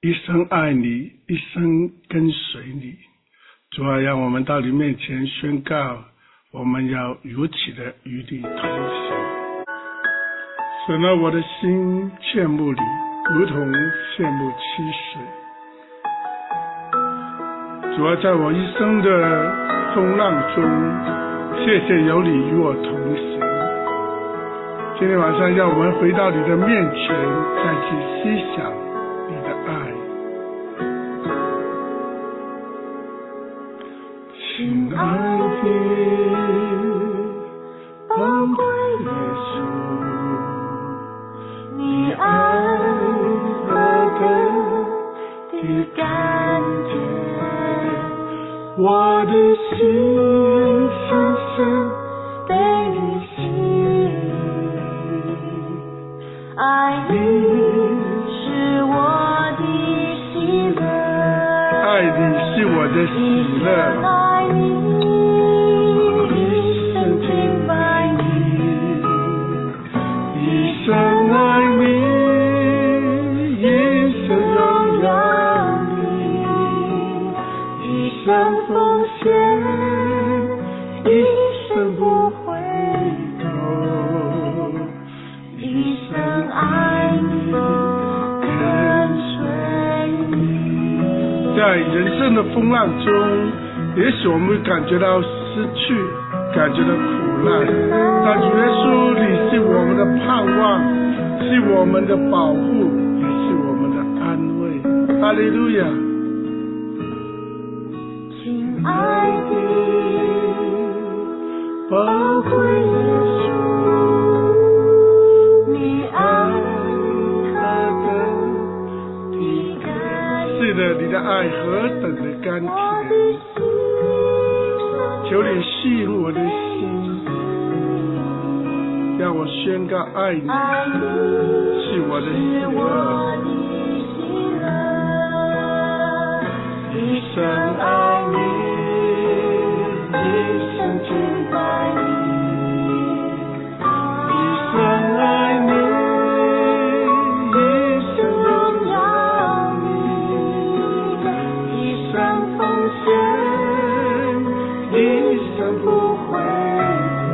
一生爱你，一生跟随你。主啊，让我们到你面前宣告，我们要如此的与你同行。使得我的心羡慕你，如同羡慕妻子。主啊，在我一生的风浪中，谢谢有你与我同行。今天晚上让我们回到你的面前，再去思想你的爱。亲爱的宝贵耶稣，你爱何等的感觉，我的心深深被你吸引，爱你是我的喜乐，爱你是我的喜乐，在人生的风浪中，也许我们会感觉到失去，感觉到苦难，但主耶稣，你是我们的盼望，是我们的保护，也是我们的安慰。哈利路亚！亲爱的宝贵耶稣，你爱何等的甘甜，是的，你的爱何等的甘甜，求你吸引我的心，让我宣告爱你是我的喜乐，一生爱你，一生敬拜你，一生爱你，一生荣耀你，一生奉献，一生不回头，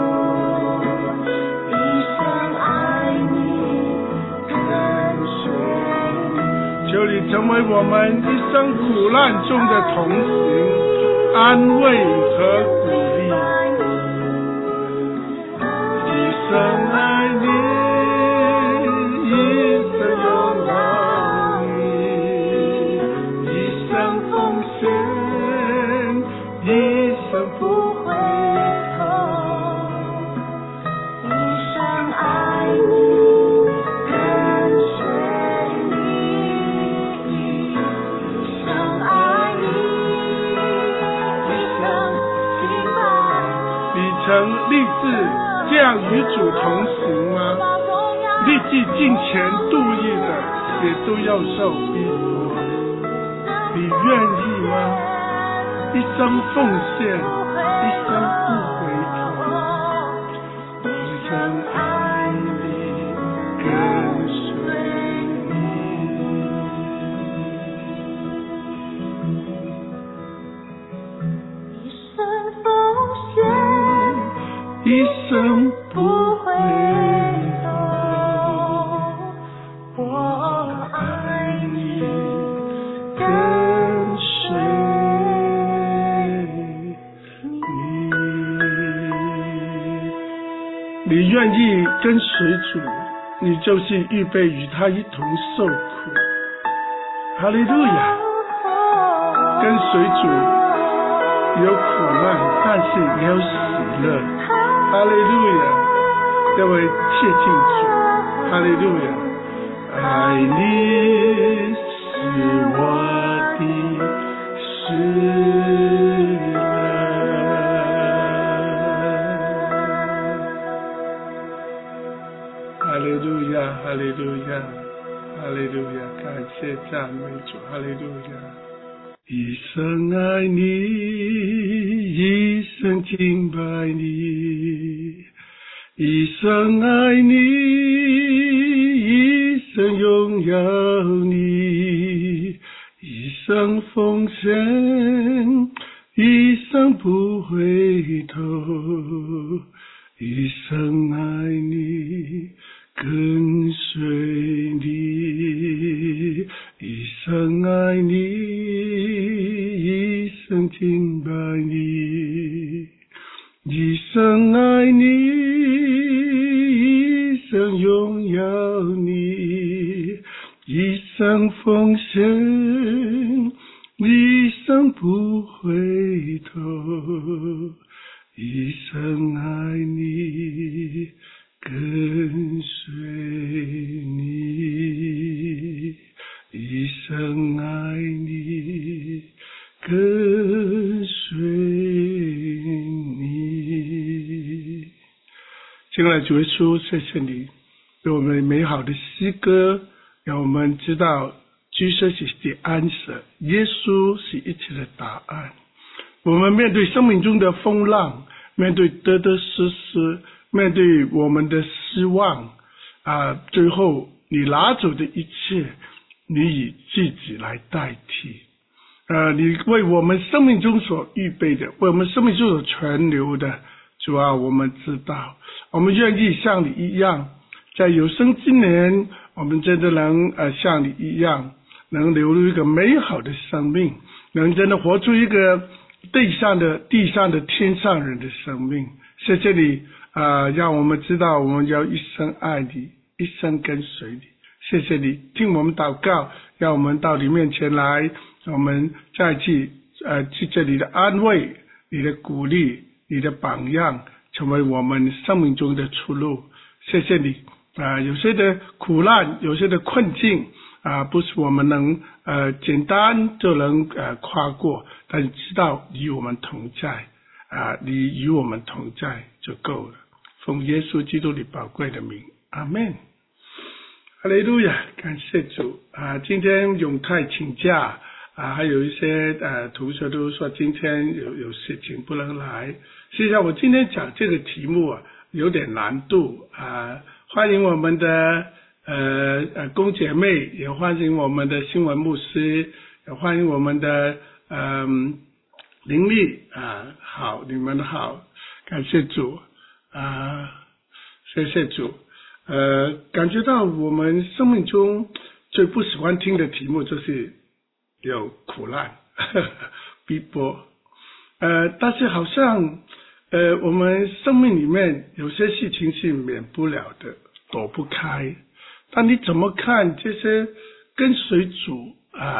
一生爱你，跟随你。求你成为我们一生苦难中的同行，安慰和鼓励。一生爱你，一生荣耀你，一生奉献，一生不回头，一生爱你，跟随你，一生爱你，一生敬拜。你曾立志这样与主同行吗？立志敬虔度义的，也都要受逼迫。你愿意吗？一生奉献，一生不回头，一生爱你，跟随你，一生奉献，一生不回头，我爱你，跟随你愿意跟随主，你就是预备与他一同受苦。哈利路亚！跟随主有苦难，但是也有喜乐。哈利路亚！要为切近主。哈利路亚！爱你是我的喜乐。哈利路亚，哈利路亚，哈利路亚！感谢赞美主，哈利路亚！一生爱你，一生敬拜你，一生爱你，一生荣耀你， 生奉献，一生不回头，一生爱你，跟随你，一生爱你，一生敬拜你，一生爱你，一生荣耀你，一生奉献，一生不回头，一生爱你，跟随你，一生爱你，跟随你。亲爱的主耶稣，谢谢你给我们美好的诗歌，让我们知道 Jesus is the answer， 耶稣是一切的答案。我们面对生命中的风浪，面对得得失失，面对我们的失望最后你拿走的一切，你以自己来代替。你为我们生命中所预备的，为我们生命中所存留的，主啊，我们知道，我们愿意像你一样，在有生之年，我们真的能像你一样，能流露一个美好的生命，能真的活出一个地上的天上人的生命。谢谢你让我们知道我们要一生爱你，一生跟随你。谢谢你听我们祷告，让我们到你面前来，我们再去这里的安慰，你的鼓励，你的榜样，成为我们生命中的出路。谢谢你有些的苦难，有些的困境不是我们能简单就能跨过，但知道与我们同在你与我们同在就够了。奉耶稣基督你宝贵的名，阿们。哈利路亚，感谢主今天永泰请假还有一些同学都说今天有事情不能来。实际上我今天讲这个题目有点难度欢迎我们的公姐妹，也欢迎我们的新闻牧师，也欢迎我们的林丽好，你们好，感谢主谢谢主感觉到我们生命中最不喜欢听的题目就是有苦难逼迫但是好像我们生命里面有些事情是免不了的，躲不开。但你怎么看这些跟随主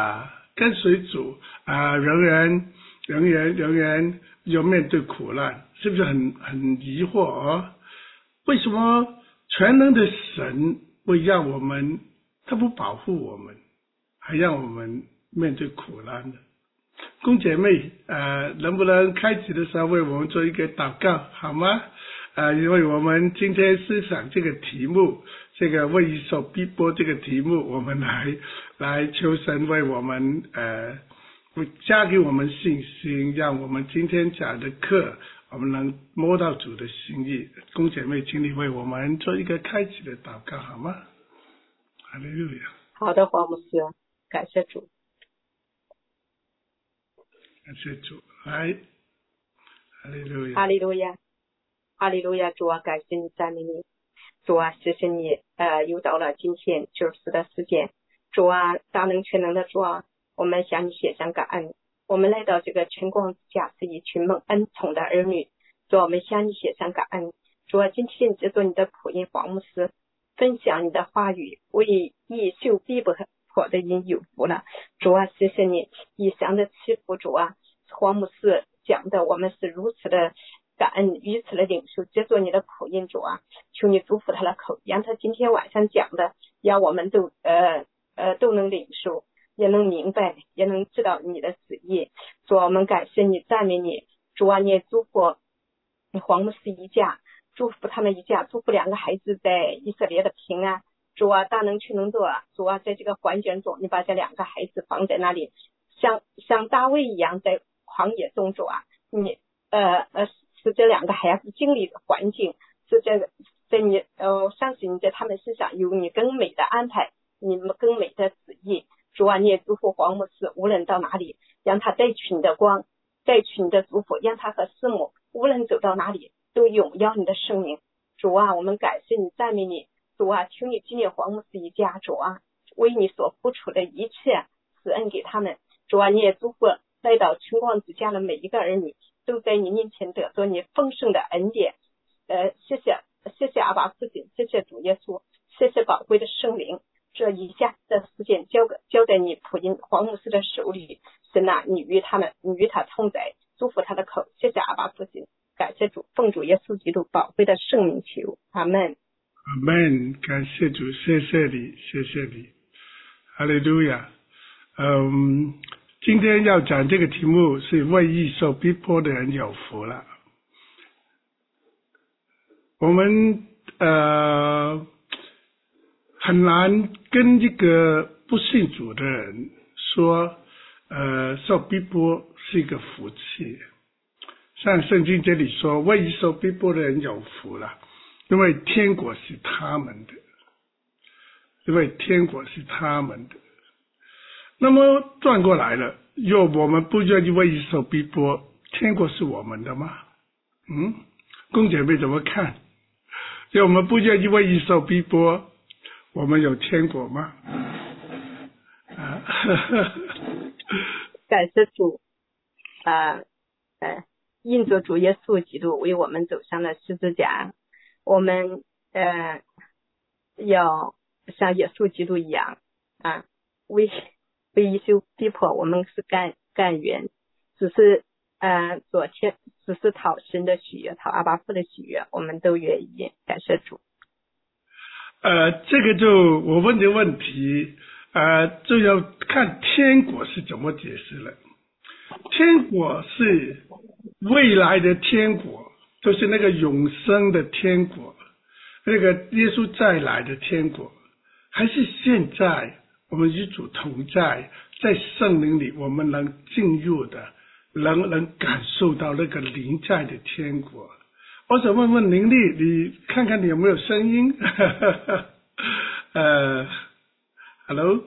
仍然要面对苦难，是不是很疑惑为什么全能的神会让我们，他不保护我们，还让我们面对苦难呢？公姐妹能不能开始的时候为我们做一个祷告好吗因为我们今天思想这个题目，这个为一所逼迫这个题目，我们来求神为我们加给我们信心，让我们今天讲的课我们能摸到主的心意。公姐妹请你为我们做一个开启的祷告好吗？哈利路亚。 好的，黄牧师，感谢主， 感谢主，来，哈利路亚， 哈利路亚，哈利路亚，主啊，感谢你，赞美你，主啊，谢谢你，又到了今天90的时间，主啊，大能全能的主啊，我们向你献上感恩，我们来到这个晨光之家是一群蒙恩宠的儿女，主啊，我们向你献上感恩，主啊，今天制作你的仆人黄牧师分享你的话语，为易受逼迫的人有福了，主啊，谢谢你以上的祈福，主啊，黄牧师讲的我们是如此的感恩，于此的领受，接受你的仆人，主啊，求你祝福他的口，让他今天晚上讲的，让我们都能领受，也能明白，也能知道你的旨意。主啊，我们感谢你，赞美你，主啊，你也祝福黄牧师一家，祝福他们一家，祝福2个孩子在以色列的平安。主啊，大能全能的主啊，在这个环境中，你把这2个孩子放在那里，像大卫一样在旷野中，主啊，你使这2个孩子经历的环境，是在你相信你在他们身上有你更美的安排，你们更美的旨意。主主啊，你也祝福黄牧师，无论到哪里，让他带取你的光，带取你的祝福，让他和师母无论走到哪里都荣耀你的圣名。主啊，我们感谢你，赞美你。主啊，求你纪念黄牧师一家，主啊，为你所付出的一切施恩给他们。主啊，你也祝福来到春光之家的每一个儿女，都在你面前得着你丰盛的恩典。谢谢阿爸父亲，谢谢主耶稣，谢谢宝贵的圣灵。这一下的事件交在你仆人黄牧师的手里，神啊，你与他同在，祝福他的口。谢谢阿爸父亲，感谢主，奉主耶稣基督宝贵的圣名求，阿门。 阿门，感谢主，谢谢你，谢谢你，哈利路亚。今天要讲这个题目是为义受逼迫的人有福了。我们很难跟一个不信主的人说受逼迫是一个福气。像圣经这里说，为义受逼迫的人有福了，因为天国是他们的，因为天国是他们的。那么转过来了，若我们不愿意为义受逼迫，天国是我们的吗？公姐妹怎么看？若我们不愿意为义受逼迫，我们有天国吗？ 感谢主，因着主耶稣基督为我们走上了十字架，我们要像耶稣基督一样为义受逼迫，我们是甘愿，只是讨神的喜悦，讨阿爸父的喜悦，我们都愿意。感谢主。 这个就我问的问题就要看天国是怎么解释了。天国是未来的天国，就是那个永生的天国，那个耶稣再来的天国，还是现在我们与主同在，在圣灵里我们能进入的，能感受到那个临在的天国。我想问问灵力，你看看你有没有声音？Hello，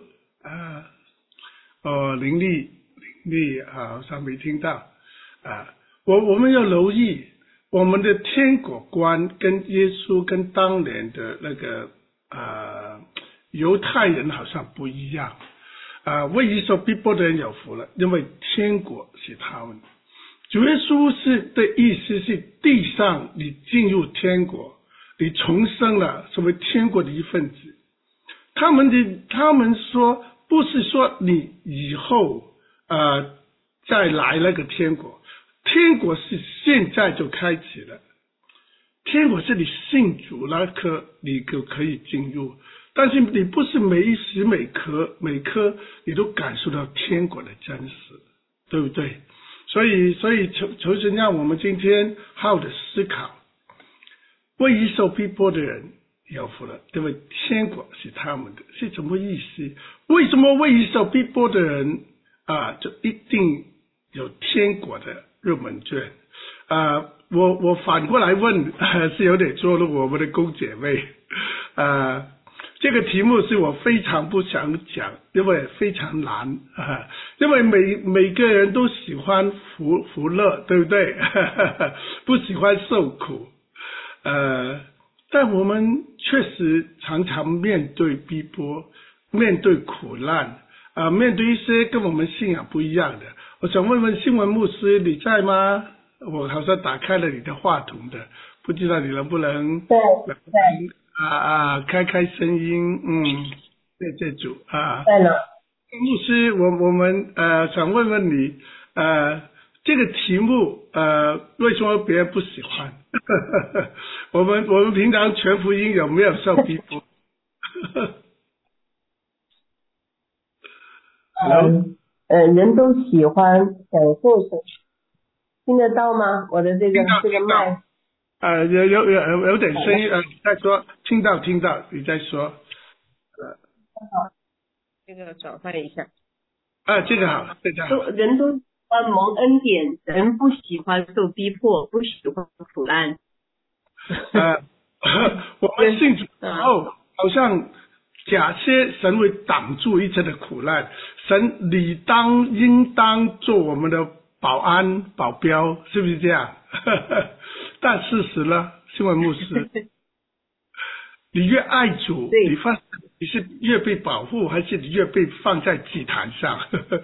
灵力好像没听到我们要留意我们的天国观跟耶稣跟当年的那个犹太人好像不一样为义受逼迫的人有福了，因为天国是他们。主耶稣的意思是地上你进入天国，你重生了，成为天国的一份子。他们说不是说你以后再来那个天国，天国是现在就开启了。天国是你信主那刻你就可以进入，但是你不是每一时每刻你都感受到天国的真实，对不对？所以求神让我们今天好好的思考，为义受逼迫的人有福了，因为天国是他们的，是什么意思？为什么为义受逼迫的人就一定有天国的入门券？我反过来问是有点捉弄我们的公姐妹这个题目是我非常不想讲，因为非常难因为每个人都喜欢福乐，对不对不喜欢受苦但我们确实常常面对逼迫，面对苦难面对一些跟我们信仰不一样的。我想问问新闻牧师你在吗？我好像打开了你的话筒的，不知道你能不能对开声音谢谢主在呢。 牧师我们想问问你这个题目为什么别人不喜欢我们平常全福音有没有受逼迫人都喜欢享受神，听得到吗？我的这个麦有点声音再说，听到你再说好，这个转换一下这个好，这个好。 人都喜欢蒙恩典，人不喜欢受逼迫，不喜欢苦难我们信主之后好像假设神会挡住一切的苦难，神应当做我们的保安保镖，是不是这样？但事实呢，新闻牧师，你越爱主，你是越被保护，还是你越被放在祭坛上？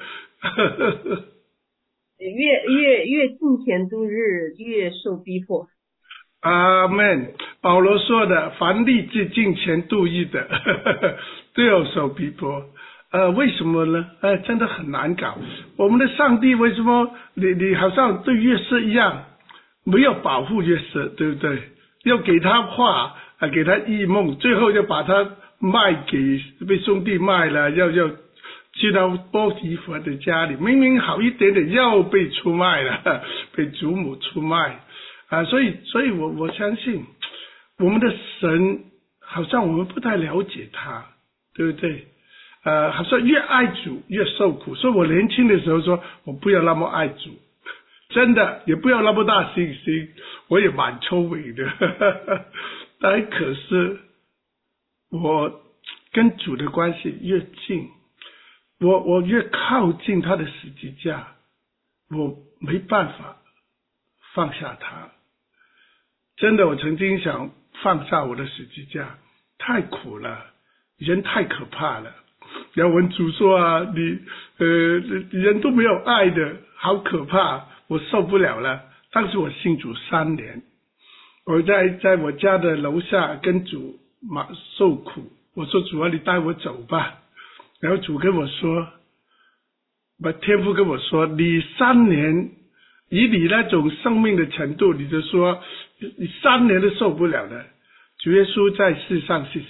越敬虔度日，越受逼迫。 阿们，保罗说的，凡立志敬虔度日的都要受逼迫。为什么呢？真的很难搞。我们的上帝为什么你好像对约瑟一样，没有保护约瑟，对不对？要给他话，给他异梦，最后就把他卖给被兄弟卖了，要去到波提佛的家里，明明好一点点，又被出卖了，被祖母出卖。所以我相信我们的神好像我们不太了解他，对不对？好像越爱主越受苦，所以我年轻的时候说我不要那么爱主，真的也不要那么大信心，我也蛮聪明的但可是我跟主的关系越近，我越靠近他的十字架，我没办法放下他。真的，我曾经想放下我的十字架，太苦了，人太可怕了。然后我主说啊，你人都没有爱的，好可怕，我受不了了。当时我信主3年，我在我家的楼下跟主受苦，我说主啊，你带我走吧。然后主跟我说，天父跟我说，你3年，以你那种生命的程度，你就说你3年都受不了了。主耶稣在世上是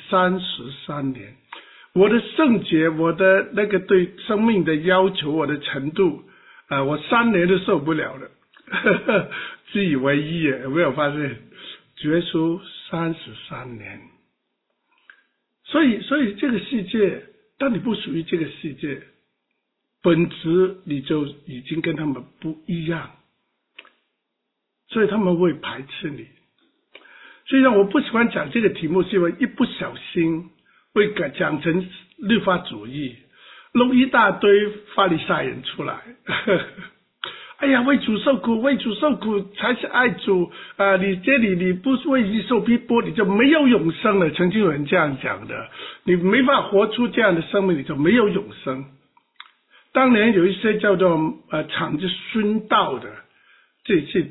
33年，我的圣洁，我的那个对生命的要求，我的程度，我3年都受不了了，自以为意，有没有发现？主耶稣33年，所以这个世界，当你不属于这个世界，本质你就已经跟他们不一样，所以他们会排斥你。所以我不喜欢讲这个题目，是因为一不小心会讲成律法主义，弄一大堆法利赛人出来哎呀，为主受苦，为主受苦才是爱主你不是为义受逼迫，你就没有永生了。曾经有人这样讲的，你没法活出这样的生命，你就没有永生。当年有一些叫做敞着殉道的，这是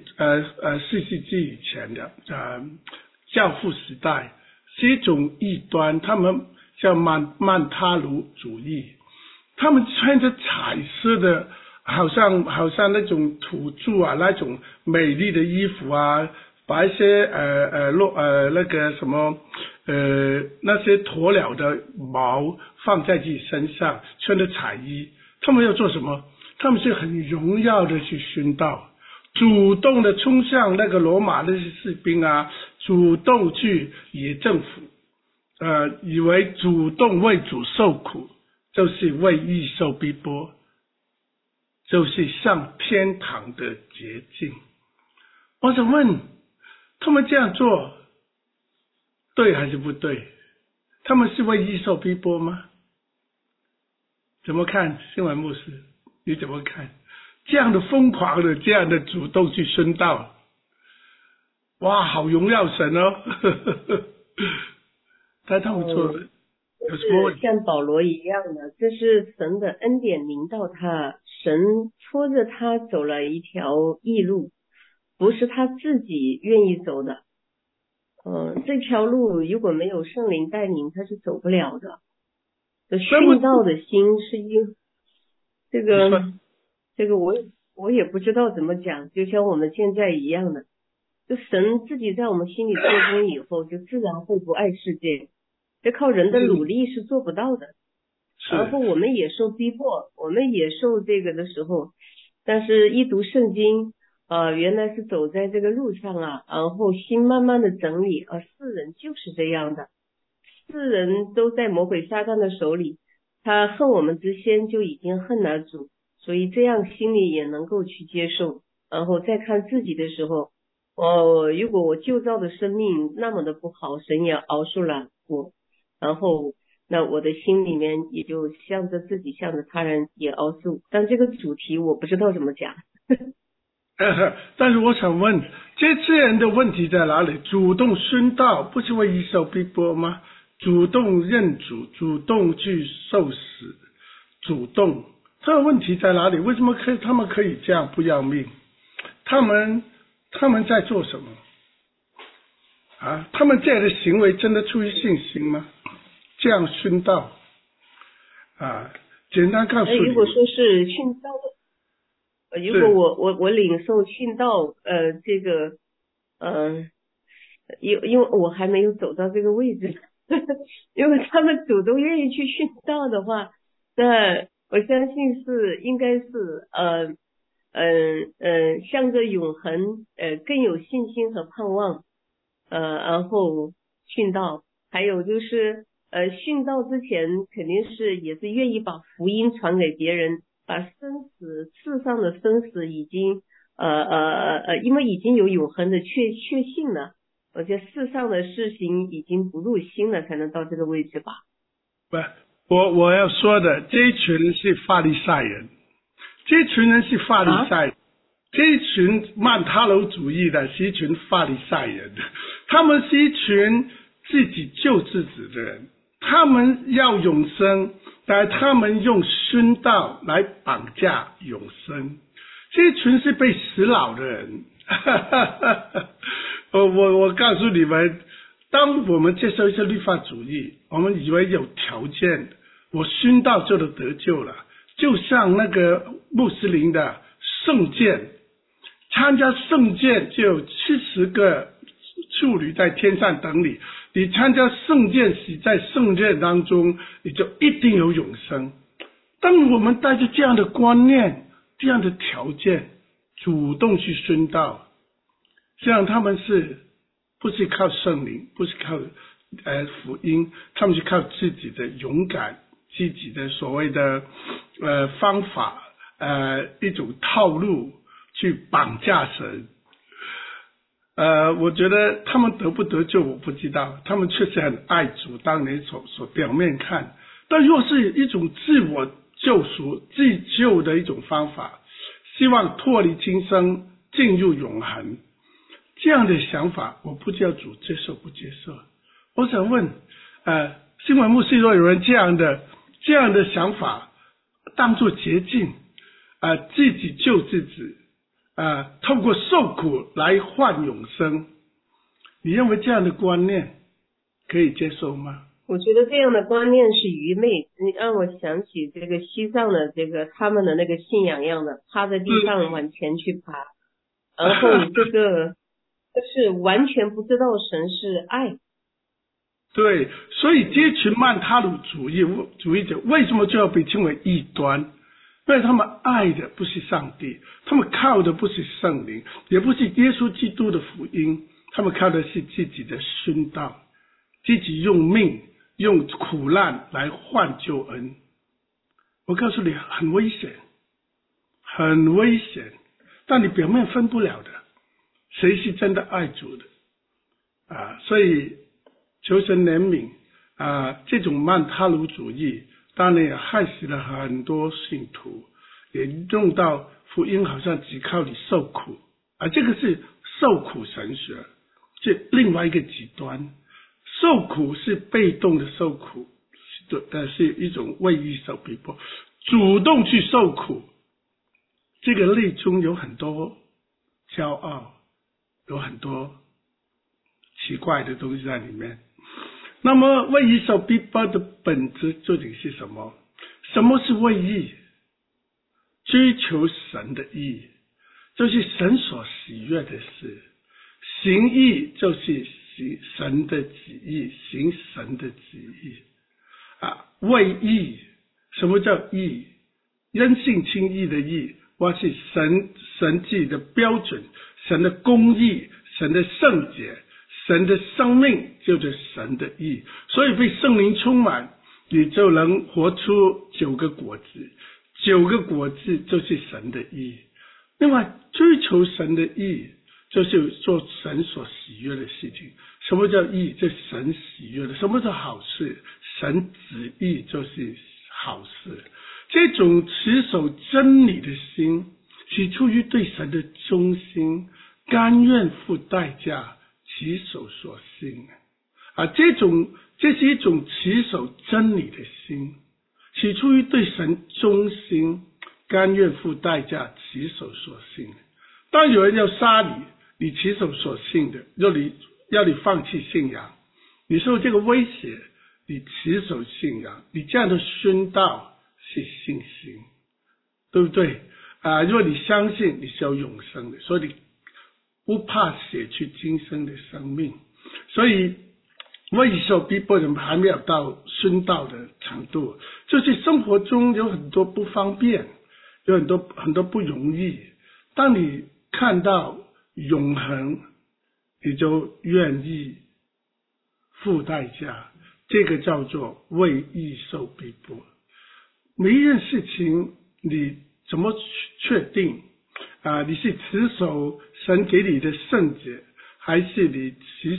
4世纪以前的教父时代，是一种异端，他们叫曼他卢主义，他们穿着彩色的，好像那种土著啊，那种美丽的衣服啊，把一些那个什么那些鸵鸟的毛放在自己身上，穿着彩衣，他们要做什么？他们是很荣耀的去殉道，主动的冲向那个罗马那些士兵啊，主动去野政府，以为主动为主受苦就是为义受逼迫，就是上天堂的捷径。我想问，他们这样做对还是不对？他们是为义受逼迫吗？怎么看？新闻牧师你怎么看这样的疯狂的，这样的主动去殉道？哇，好荣耀神哦但他们做的有什么问题？ 像保罗一样的，这是神的恩典临到他，神拖着他走了一条义路，不是他自己愿意走的。这条路如果没有圣灵带领，他是走不了的。殉道的心是这个我也不知道怎么讲，就像我们现在一样的，就神自己在我们心里做工以后，就自然会不爱世界，这靠人的努力是做不到的。然后我们也受逼迫，我们也受这个的时候，但是一读圣经原来是走在这个路上啊，然后心慢慢的整理世人就是这样的，世人都在魔鬼撒旦的手里，他恨我们之先就已经恨了主，所以这样心里也能够去接受。然后再看自己的时候，如果我旧造的生命那么的不好，神也饶恕了我，然后那我的心里面也就向着自己，向着他人也熬诉。但这个主题我不知道怎么讲。 但是我想问，这些人的问题在哪里？主动殉道不是为一受逼迫吗？主动认主，主动去受死，主动，这个问题在哪里？为什么他们可以这样不要命？他们在做什么啊？他们这样的行为真的出于信心吗？这样殉道啊？简单告诉你， 如果说是殉道，如果我领受殉道，这个因为我还没有走到这个位置，如果他们主动愿意去殉道的话，那我相信应该是向着永恒更有信心和盼望，然后殉道。还有就是殉道之前肯定也是愿意把福音传给别人，把生死世上的生死已经因为已经有永恒的确信了，而且世上的事情已经不入心了，才能到这个位置吧。 不，我要说的这一群是法利赛人，这一群人是法利赛人，这一群曼塔楼主义的是一群法利赛人，他们是一群自己救自己的人，他们要永生，但他们用殉道来绑架永生，这一群是被洗脑的人。我告诉你们，当我们接受一些律法主义，我们以为有条件，我殉道就能得救了，就像那个穆斯林的圣剑，参加圣剑就有70个处女在天上等你，你参加圣剑死在圣剑当中，你就一定有永生。当我们带着这样的观念，这样的条件主动去殉道，这样他们不是靠圣灵，不是靠福音，他们是靠自己的勇敢，自己的所谓的方法，一种套路去绑架神。我觉得他们得不得救我不知道，他们确实很爱主，当年所表面看，但若是一种自我救赎自救的一种方法，希望脱离今生进入永恒，这样的想法我不知道主接受不接受。我想问新闻牧师，若有人这样的想法当作捷径，自己救自己，透过受苦来换永生，你认为这样的观念可以接受吗？ 我觉得这样的观念是愚昧，你让我想起这个西藏的这个他们的那个信仰一样的，趴在地上往前去爬，然后这是完全不知道神是爱。 对，所以这群曼塔鲁主义者为什么就要被称为异端？因为他们爱的不是上帝，他们靠的不是圣灵，也不是耶稣基督的福音，他们靠的是自己的殉道，自己用命用苦难来换救恩。我告诉你很危险，很危险，但你表面分不了的，谁是真的爱主的所以求神怜悯这种曼塔鲁主义当然也害死了很多信徒，也用到福音好像只靠你受苦这个是受苦神学，是另外一个极端。受苦是被动的受苦，是一种为义受逼迫，主动去受苦，这个内中有很多骄傲，有很多奇怪的东西在里面。那么为义受逼迫的本质究竟是什么？什么是为义？追求神的义，就是神所喜悦的事，行义就是神的旨意，行神的旨意为义。什么叫义？因信称义的义，或是神自己的标准，神的公义，神的圣洁，神的生命就是神的义。所以被圣灵充满，你就能活出9个果子，9个果子就是神的义。另外追求神的义，就是做神所喜悦的事情。什么叫义？这神喜悦的。什么叫好事？ 神旨意就是好事。这种持守真理的心是出于对神的忠心，甘愿付代价持守所信这是一种持守真理的心，是出于对神忠心，甘愿付代价持守所信。当有人要杀你，你持守所信的，要你放弃信仰，你受这个威胁，你持守信仰，你这样的宣道是信心，对不对如果你相信你是有永生的，所以你不怕舍去今生的生命。所以未受逼迫的人还没有到宣道的程度，就是生活中有很多不方便，有很多不容易，当你看到永恒，你就愿意付代价，这个叫做为义受逼迫。每一件事情你怎么确定你是持守神给你的圣洁，还是你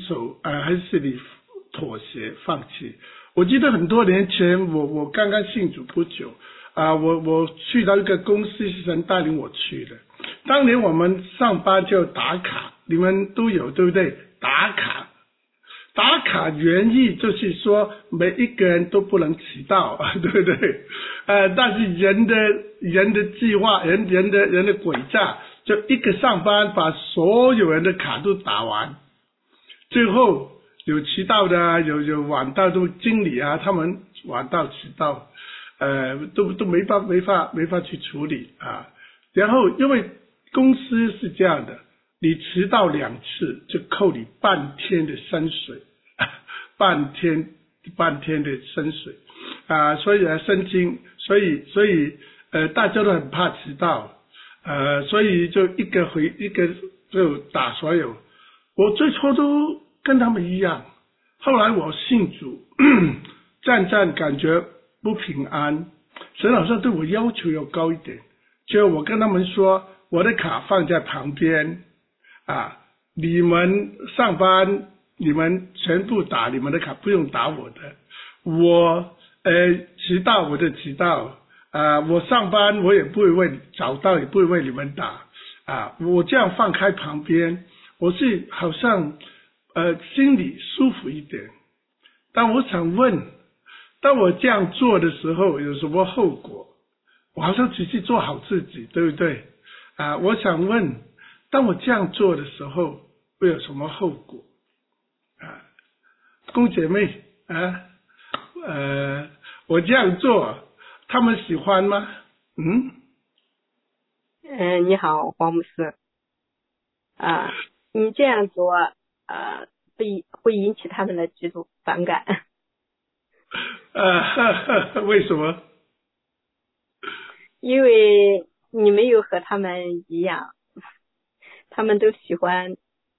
妥协放弃？我记得很多年前我刚刚信主不久我去到一个公司，是神带领我去的。当年我们上班就打卡，你们都有对不对？打卡原意就是说每一个人都不能迟到对不对但是人的计划，人的诡诈，就一个上班把所有人的卡都打完，最后有迟到的有晚到，都经理他们晚到迟到都没法去处理然后因为公司是这样的，你迟到2次就扣你半天的薪水半天的薪水所以薪金，所以大家都很怕迟到所以就一个就打所有。我最初都跟他们一样，后来我信主渐感觉不平安，神好像对我要求要高一点，就我跟他们说我的卡放在旁边你们上班你们全部打你们的卡，不用打我的。我迟到我就迟到我上班我也不会早到，也不会为你们打我这样放开旁边，我是好像心里舒服一点。但我想问，当我这样做的时候有什么后果？我好像只是做好自己，对不对我想问，当我这样做的时候会有什么后果公姐妹我这样做他们喜欢吗？ 你好，黄牧师你这样做会引起他们的极度反感为什么？ 因为你没有和他们一样，他们都喜欢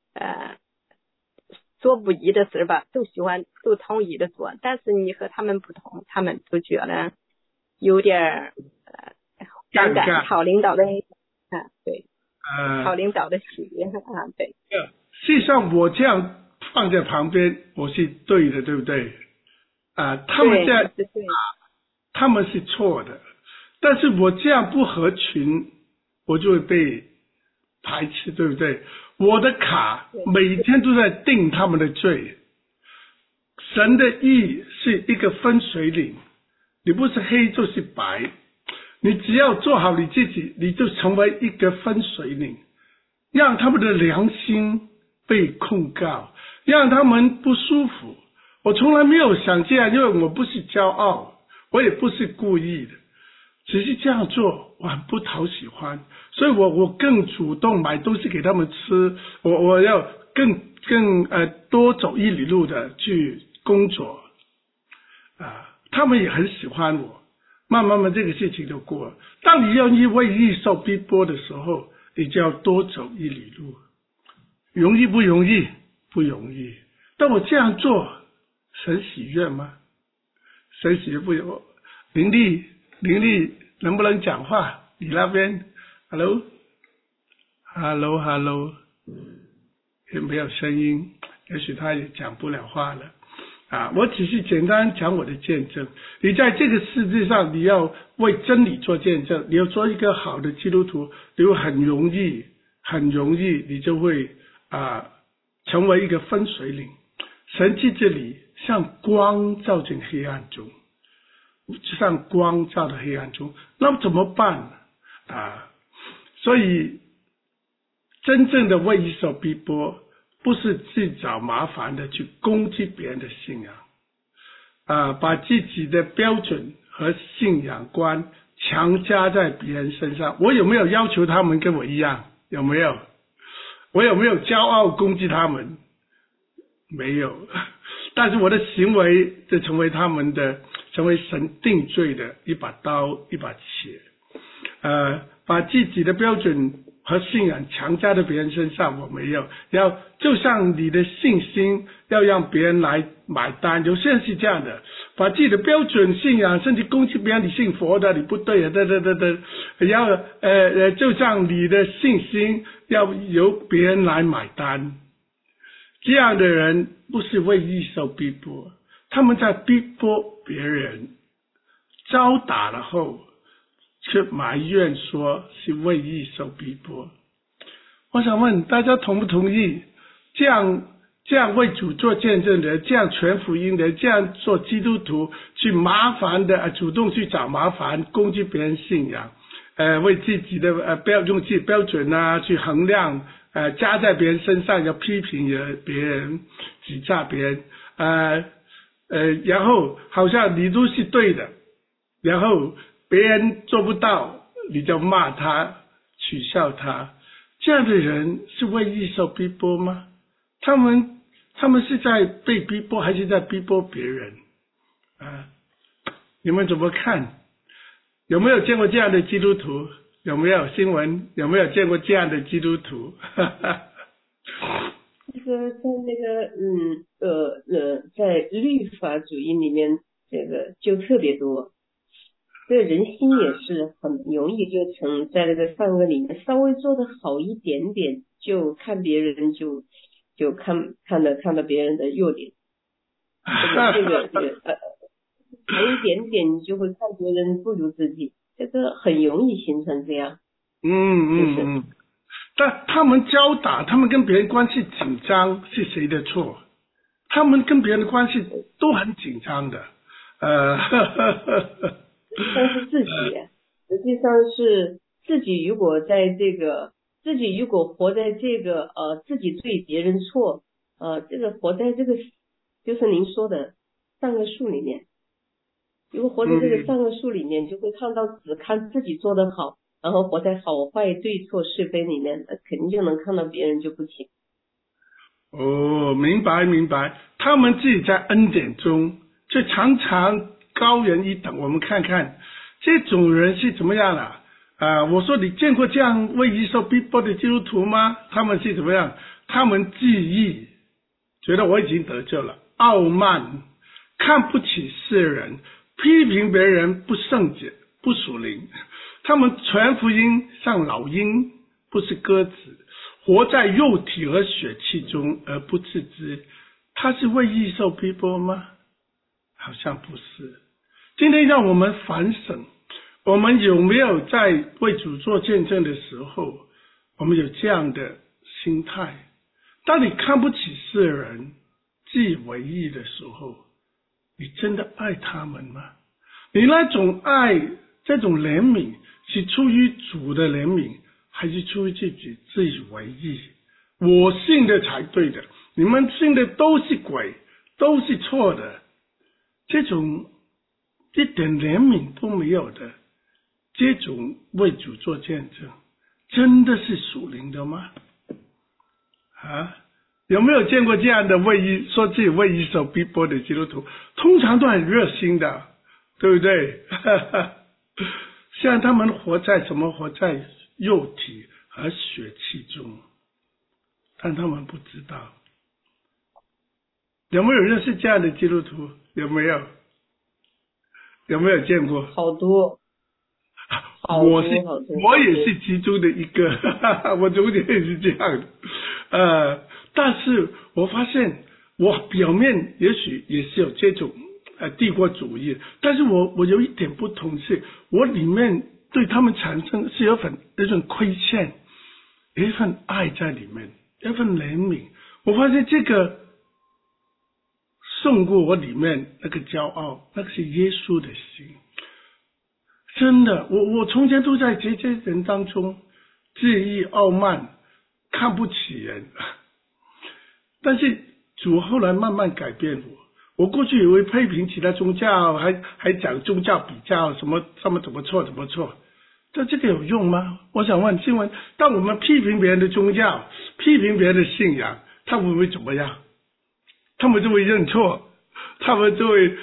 做不义的事吧，都同意的做，但是你和他们不同，他们都觉得有点反感，讨领导的对讨领导的喜悦对。 实际上我这样放在旁边我是对的，对不对他们这样他们是错的，但是我这样不合群我就会被排斥，对不对？我的卡每天都在定他们的罪。神的义是一个分水岭，你不是黑就是白，你只要做好你自己，你就成为一个分水岭，让他们的良心被控告，让他们不舒服。我从来没有想这样，因为我不是骄傲，我也不是故意的，只是这样做我很不讨喜欢，所以我更主动买东西给他们吃，我要更多走1里路的去工作他们也很喜欢我，慢慢这个事情就过了。当你愿意为义受逼迫的时候，你就要多走1里路。容易不容易？不容易。但我这样做神喜悦吗？神喜悦不有？灵力能不能讲话？你那边 Hello 也没有声音，也许他也讲不了话了我只是简单讲我的见证。你在这个世界上，你要为真理做见证，你要做一个好的基督徒，你会很容易，你就会成为一个分水岭。神在这里像光照进黑暗中，就像光照到黑暗中，那么怎么办所以真正的为义受逼迫，不是自找麻烦的去攻击别人的信仰把自己的标准和信仰观强加在别人身上。我有没有要求他们跟我一样？有没有？我有没有骄傲攻击他们？没有。但是我的行为就成为神定罪的一把刀一把尺把自己的标准和信仰强加在别人身上，我没有。就像你的信心要让别人来买单，有些人是这样的，把自己的标准信仰甚至攻击别人，你信佛的你不对就像你的信心要由别人来买单。这样的人不是为义受逼迫，他们在逼迫别人，招打了后却埋怨说是为义受逼迫。我想问大家同不同意这样为主做见证的，这样传福音的，这样做基督徒去麻烦的主动去找麻烦攻击别人信仰为自己的用自己标准去衡量加在别人身上，要批评别人指责别人然后好像你都是对的，然后别人做不到你就骂他取笑他。这样的人是为义受逼迫吗？他们是在被逼迫还是在逼迫别人你们怎么看？有没有见过这样的基督徒？有没有新闻？有没有见过这样的基督徒？ 在律法主义里面，这个就特别多。这个人心也是很容易就在这个善恶里面稍微做得好一点点，就看别人就看到别人的优点，这个好一点点，你就会看别人不如自己，这个很容易形成这样。 但他们交打，他们跟别人关系紧张是谁的错？他们跟别人的关系都很紧张的但是自己实际上是自己如果活在这个自己对别人错这个活在这个就是您说的善恶树里面，如果活在这个善恶树里面，就会只看自己做得好，然后活在好坏对错是非里面，肯定就能看到别人就不行。 明白。他们自己在恩典中就常常高人一等。我们看看这种人是怎么样我说你见过这样为义受逼迫的基督徒吗？他们是怎么样？他们自义，觉得我已经得救了，傲慢，看不起世人，批评别人不圣洁不属灵。他们传福音像老鹰，不是鸽子，活在肉体和血气中而不自知。他是为义受逼迫吗？好像不是。今天让我们反省，我们有没有在为主做见证的时候，我们有这样的心态？当你看不起世人，自以为义的时候，你真的爱他们吗？你那种爱，这种怜悯，是出于主的怜悯，还是出于自己自以为义？我信的才对的，你们信的都是鬼，都是错的。这种一点怜悯都没有的，这种为主做见证，真的是属灵的吗？有没有见过这样的说自己为义受逼迫的基督徒？通常都很热心的，对不对？像他们活在肉体和血气中，但他们不知道。有没有认识这样的基督徒？有没有见过？ 好多。 我也是其中的一个我中间也是这样的但是我发现我表面也许也是有这种帝国主义，但是我有一点不同，是我里面对他们产生是有一种亏欠，有一份爱在里面，有一份怜悯。我发现这个胜过我里面那个骄傲，那个是耶稣的心。真的，我从前都在这些人当中自意傲慢，看不起人，但是主后来慢慢改变我。我过去以为批评其他宗教，还讲宗教比较什么他们怎么错，但这个有用吗？我想问新闻，当我们批评别人的宗教，批评别人的信仰，他们会怎么样？他们就会认错，他们就会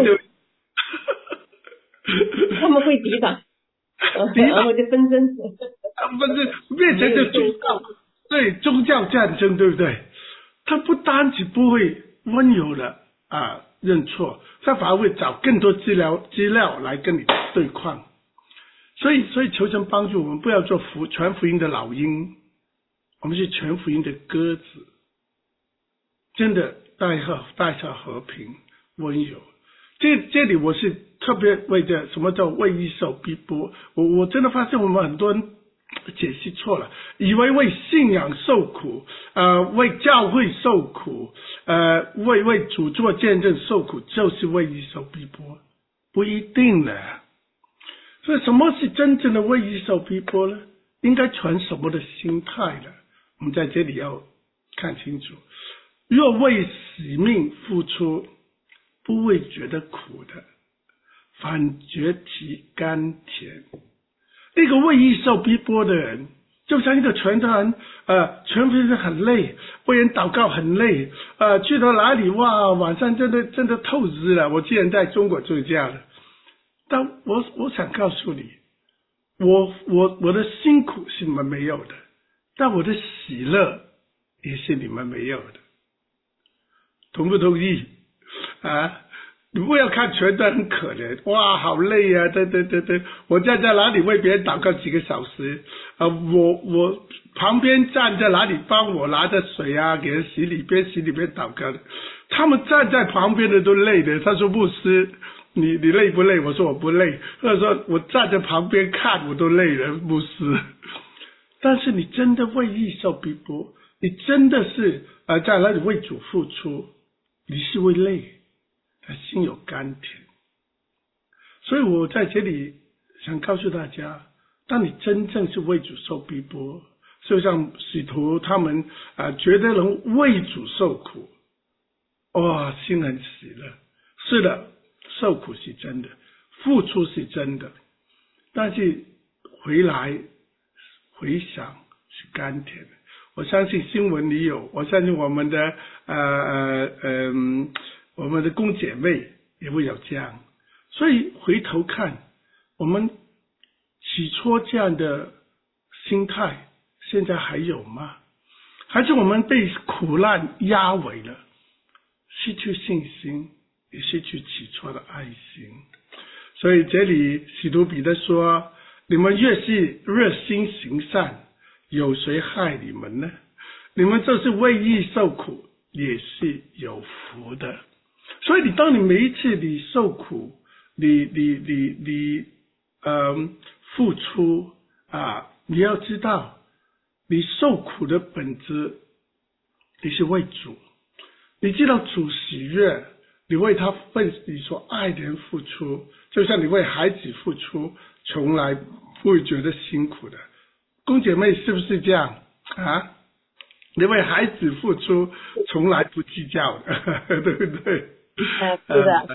他们会抵挡，然后就纷争， 不是变成这宗教，对宗教战争，对不对？他不单只不会温柔的认错，他反而会找更多资料来跟你对抗。所以求神帮助我们，不要做全福音的老鹰，我们是全福音的鸽子，真的带上和平温柔。这里我是特别为着什么叫为义受逼迫，我真的发现我们很多人解析错了，以为为信仰受苦，为教会受苦，为主做见证受苦，就是为义受逼迫，不一定的。所以什么是真正的为义受逼迫呢？应该存什么的心态呢？我们在这里要看清楚。若为使命付出，不会觉得苦的，反觉其甘甜。那个为义受逼迫的人，就像一个传道人，全非是很累，为人祷告很累，去到哪里哇，晚上真的透支了。我既然在中国就是这样的，但我想告诉你，我的辛苦是你们没有的，但我的喜乐也是你们没有的，同不同意？你不要看全段很可怜，哇，好累啊！对，我站在哪里为别人祷告几个小时，我旁边站在哪里帮我拿着水啊，给人洗里边祷告的，他们站在旁边的都累的。他说牧师，你累不累？我说我不累。或者说我站在旁边看我都累了，牧师。但是你真的为义受逼迫，你真的是在那里为主付出，你是会累。心有甘甜，所以我在这里想告诉大家，当你真正是为主受逼迫，就像使徒他们觉得能为主受苦，哇，心很喜乐。是的，受苦是真的，付出是真的，但是回想是甘甜的。我相信新闻里有，我相信我们的我们的公姐妹也会有这样。所以回头看，我们起初这样的心态现在还有吗？还是我们被苦难压萎了，失去信心，也失去起初的爱心。所以这里使徒彼得说，你们越是热心行善，有谁害你们呢？你们就是为义受苦，也是有福的。所以当你每一次你受苦，你付出你要知道，你受苦的本质，你是为主，你知道主喜悦，你为他为你所爱的人付出，就像你为孩子付出，从来不会觉得辛苦的。公姐妹是不是这样啊？你为孩子付出，从来不计较的，对不对？ 是的，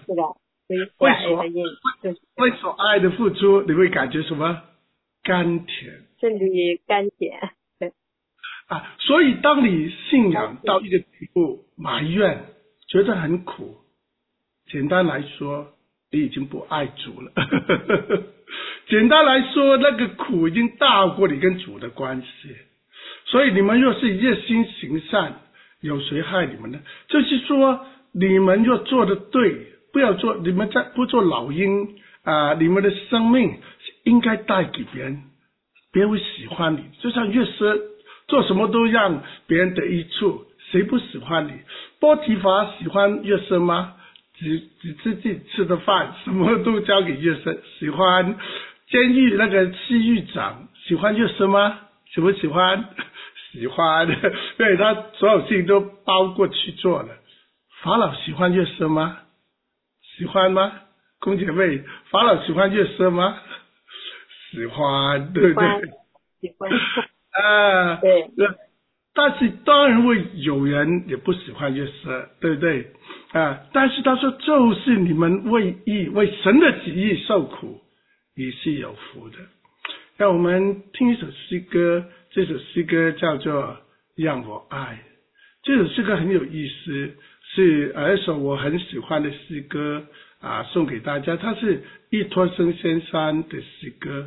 为所爱的付出，你会感觉什么？甘甜， 甚至于甘甜。 所以当你信仰到一个地步，埋怨，觉得很苦，简单来说，你已经不爱主了。简单来说，那个苦已经大过你跟主的关系。所以你们若是热心行善，有谁害你们呢？就是说，你们若做的对，不要做，你们不做老鹰你们的生命应该带给别人，别人会喜欢你。就像约瑟做什么都让别人得益处， 谁不喜欢你？波提乏喜欢约瑟吗？只自己吃的饭，什么都交给约瑟。喜欢监狱那个西狱长，喜欢约瑟吗？喜不喜欢？喜欢，对，他所有事情都包过去做了。法老喜欢约瑟吗？喜欢吗？公姐妹，法老喜欢约瑟吗？喜欢，对不对？ 喜欢。 对。但是当然会有人也不喜欢约瑟，对不对？但是他说，就是你们为神的旨意受苦，你是有福的。让我们听一首诗歌，这首诗歌叫做《让我爱》。这首诗歌很有意思，是一首我很喜欢的诗歌送给大家。它是易托生先生的诗歌。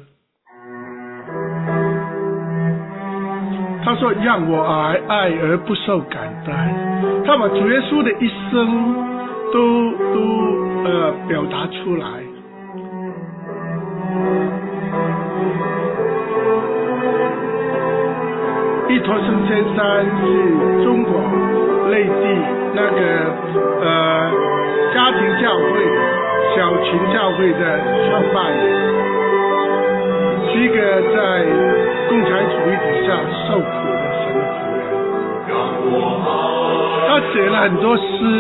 他说：“让我爱而不受感戴。”他把主耶稣的一生都表达出来。易托生先生是中国内地那个家庭教会、小群教会的创办人，是一个在共产主义底下受苦的神的仆人。他写了很多诗，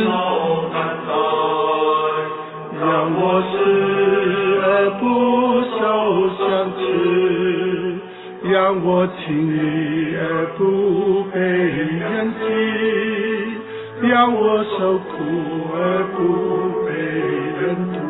让我死而不受相持，让我经历而不被人欺，让我受苦而不被人妒。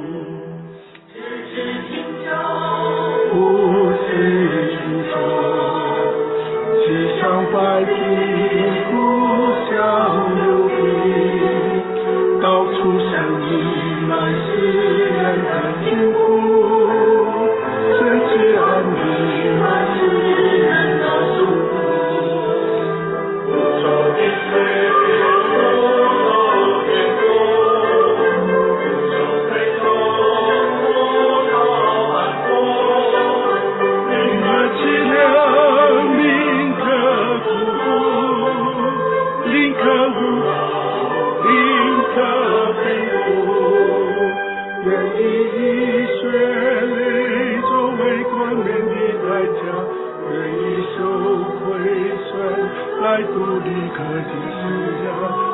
不是轻松，世上百病互相流离，到处生命满是人的辛苦，甚至安宁满是人的束缚。不受点水，不点火，不受悲痛，不逃安活，宁可凄凉，宁可苦苦，宁可无望，宁可悲苦，愿以血泪作为冠冕的代价，愿意受亏损来度离可的信仰。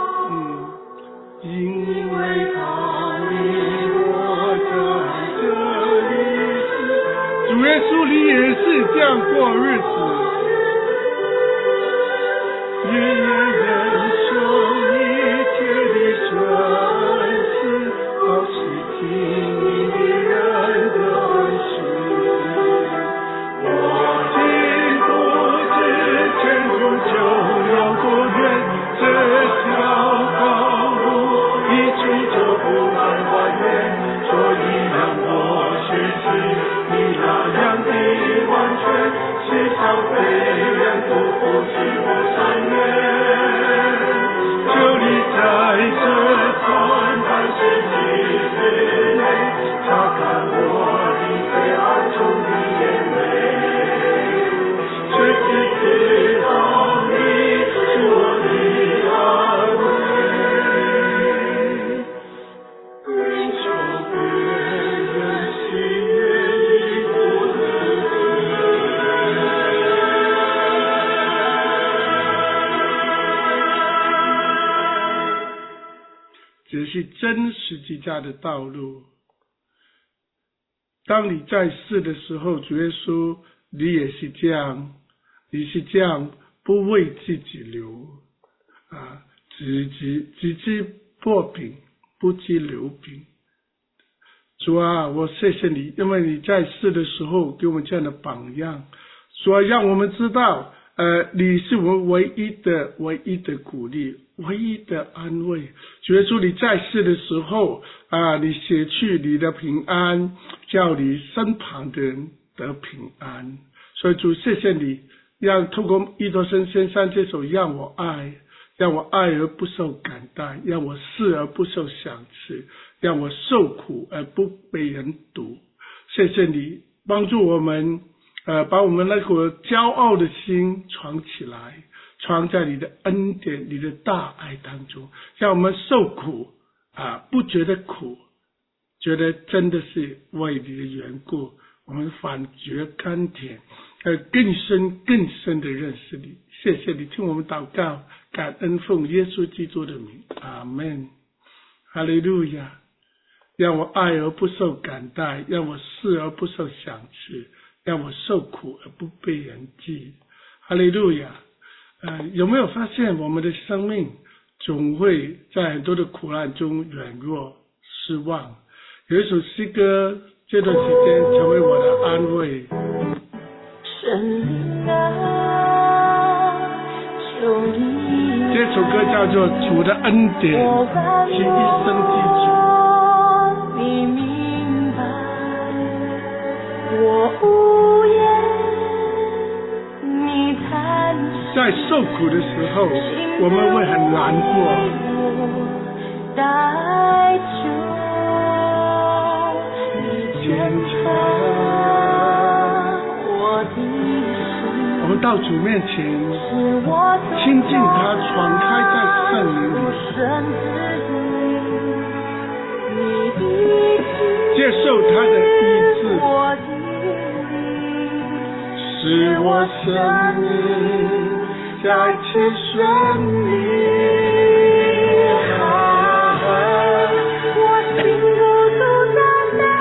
因为他你我在这里，主耶稣你也是这样过日子，也忍受一切的损失，好使经历人的安息。我心不知前途就有多远，这条道路一出就不再还原，所以让我学习你那样的完全，世上非人不服气不善愿，求你在这短暂时期之内擦干我的黑暗中的眼泪，却只知道你是我的安慰，愿求别人喜悦你不这是真十字架的道路。当你在世的时候，主耶稣你也是这样，你是这样不为自己留只知破饼不知流饼。主啊，我谢谢你，因为你在世的时候给我们这样的榜样，主啊，让我们知道你是我们唯一的鼓励，唯一的安慰。主耶稣，你在世的时候你写去你的平安，叫你身旁的人得平安。所以主，谢谢你，让透过易托生先生这首让我爱，让我爱而不受感戴，让我视而不受赏赐，让我受苦而不被人妒。谢谢你帮助我们把我们那个骄傲的心藏起来， 藏在你的恩典、你的大爱当中，让我们受苦不觉得苦，觉得真的是为你的缘故，我们反觉甘甜，更深更深的认识你。谢谢你听我们祷告，感恩奉耶稣基督的名，阿们。哈利路亚。让我爱而不受感戴，让我视而不受赏赐，让我受苦而不被人记。哈利路亚。有没有发现我们的生命总会在很多的苦难中软弱失望？有一首诗歌这段时间成为我的安慰。这首歌叫做主的恩典是一生之主。 你明白我无言，你叹息， 在受苦的时候我们会很难过， 带着你检查我的心， 我们到主面前亲近他，敞开在圣灵里，接受他的医治，使我生命再次顺利。 我心如主赞美，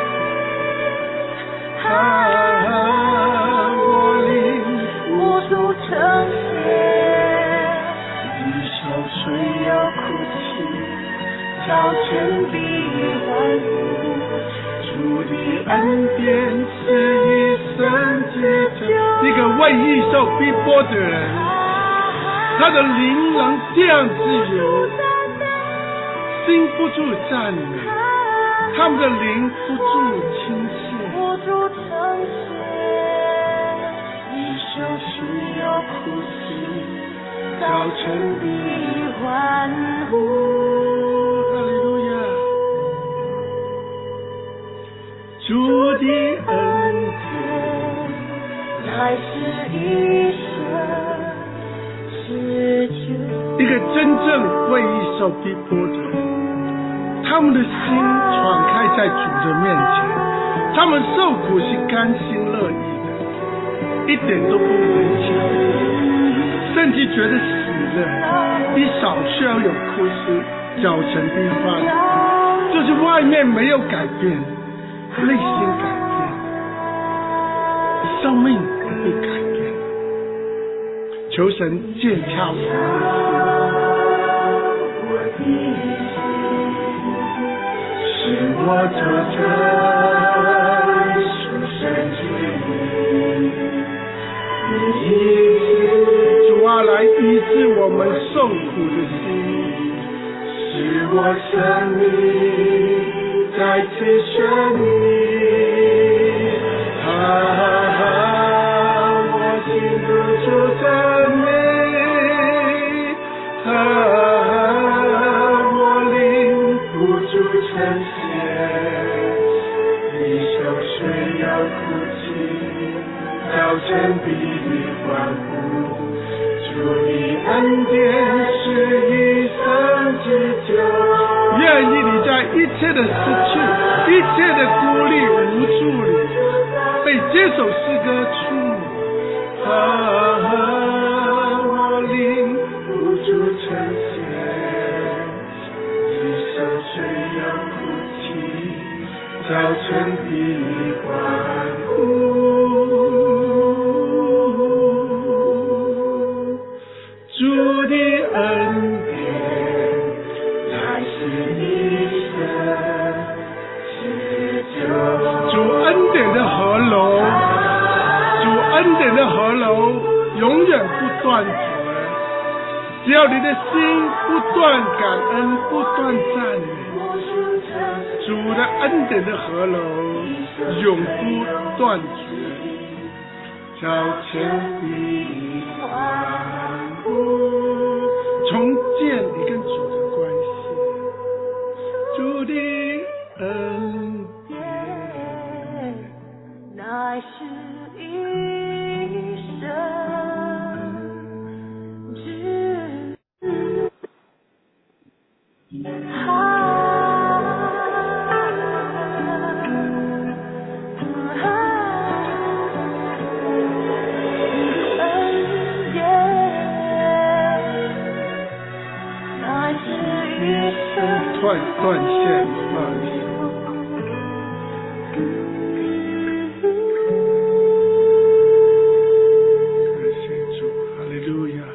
我灵无助呈现， 一手虽要哭泣，早晨必欢呼。主的恩典是一生之久。一个为义受逼迫的人，他的灵能这样自由，心不住赞美，他们的灵不住倾泻， 无助呈现， 一手需要哭泣，早晨必欢呼。 哈利路亚。主的恩典乃是一生之久。 一个真正为义受逼迫的人，他们的心敞开在主的面前，他们受苦是甘心乐意的，一点都不勉强，甚至觉得喜乐。一少需要有哭泣，早晨必欢，就是外面没有改变，内心改变，生命也会改变。求神鉴察我们的心，使我走在属神之里，主啊，来医治我们受苦的心，使我生命再次顺利。我心如主赞美，我灵不住呈现，一手虽要哭泣，早晨必欢呼。主的恩典是一生之久，愿意你在一切的失去、一切的孤立无助里，被这首诗歌触摸。我灵不住呈现，一手虽要哭泣，早晨必欢呼。主的恩典乃是一生之久。主恩典的河流，主恩典的河流永远不断绝。只要你的心不断感恩，不断赞美，主的恩典的河流永不断绝。早晨必欢呼，重建你跟主的关系。主的恩典乃是一生断线，不好意思。感谢主，哈利路亚。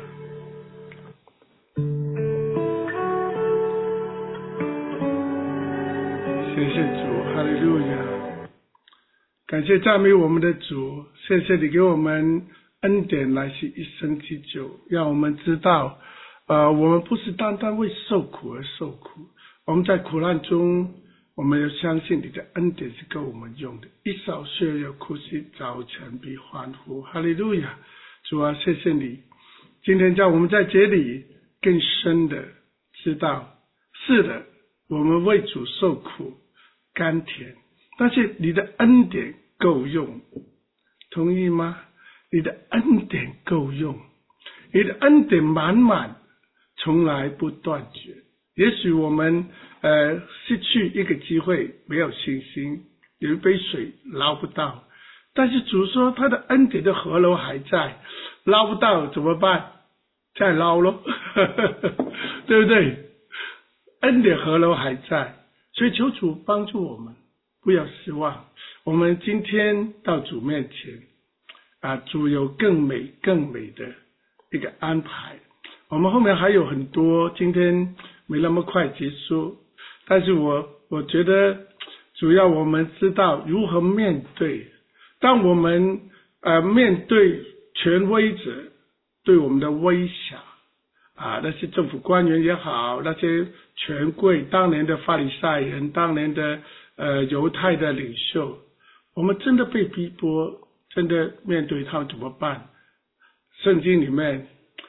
谢谢主，哈利路亚。感谢赞美我们的主，谢谢你给我们恩典来是一生之久，让我们知道我们不是单单为受苦而受苦，我们在苦难中我们要相信你的恩典是够我们用的，一扫血肉哭泣，早晨必欢呼，哈利路亚。主啊，谢谢你今天叫我们在这里更深的知道，是的，我们为主受苦甘甜，但是你的恩典够用，同意吗？你的恩典够用，你的恩典满满，从来不断绝。也许我们失去一个机会，没有信心，有一杯水捞不到，但是主说他的恩典的河流还在，捞不到怎么办？再捞咯对不对？恩典河流还在，所以求主帮助我们，不要失望。我们今天到主面前主有更美更美的一个安排，我们后面还有很多，今天没那么快结束，但是我觉得主要我们知道如何面对，当我们面对权威者对我们的威胁那些政府官员也好，那些权贵，当年的法利赛人，当年的犹太的领袖，我们真的被逼迫，真的面对他们怎么办？圣经里面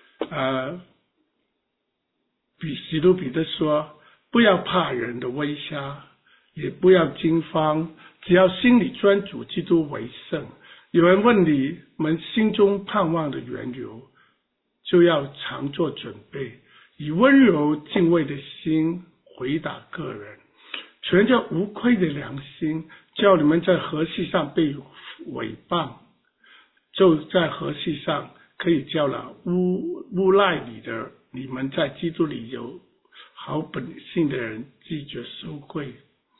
使徒彼得说，不要怕人的威吓，也不要惊慌，只要心里专主基督为圣。有人问你们心中盼望的缘由，就要常做准备，以温柔敬畏的心回答个人，存着无愧的良心，叫你们在和气上被诽谤，就在和气上可以叫了诬赖你们在基督里有好本性的人拒绝羞愧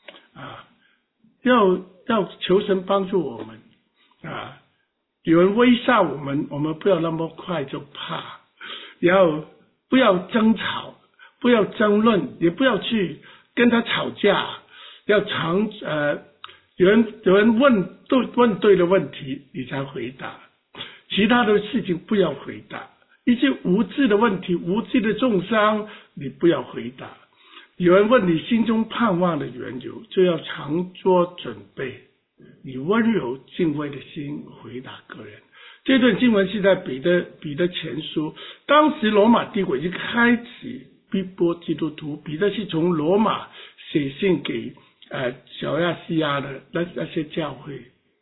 要求神帮助我们有人威吓我们不要那么快就怕，不要争吵，不要争论，也不要去跟他吵架，要有人问对的问题你才回答，其他的事情不要回答，一些无知的问题，无知的重伤你不要回答。有人问你心中盼望的缘由，就要常做准备，以温柔敬畏的心回答个人。这段经文是在彼得前书，当时罗马帝国已经开始逼迫基督徒，彼得是从罗马写信给小亚细亚的那些教会，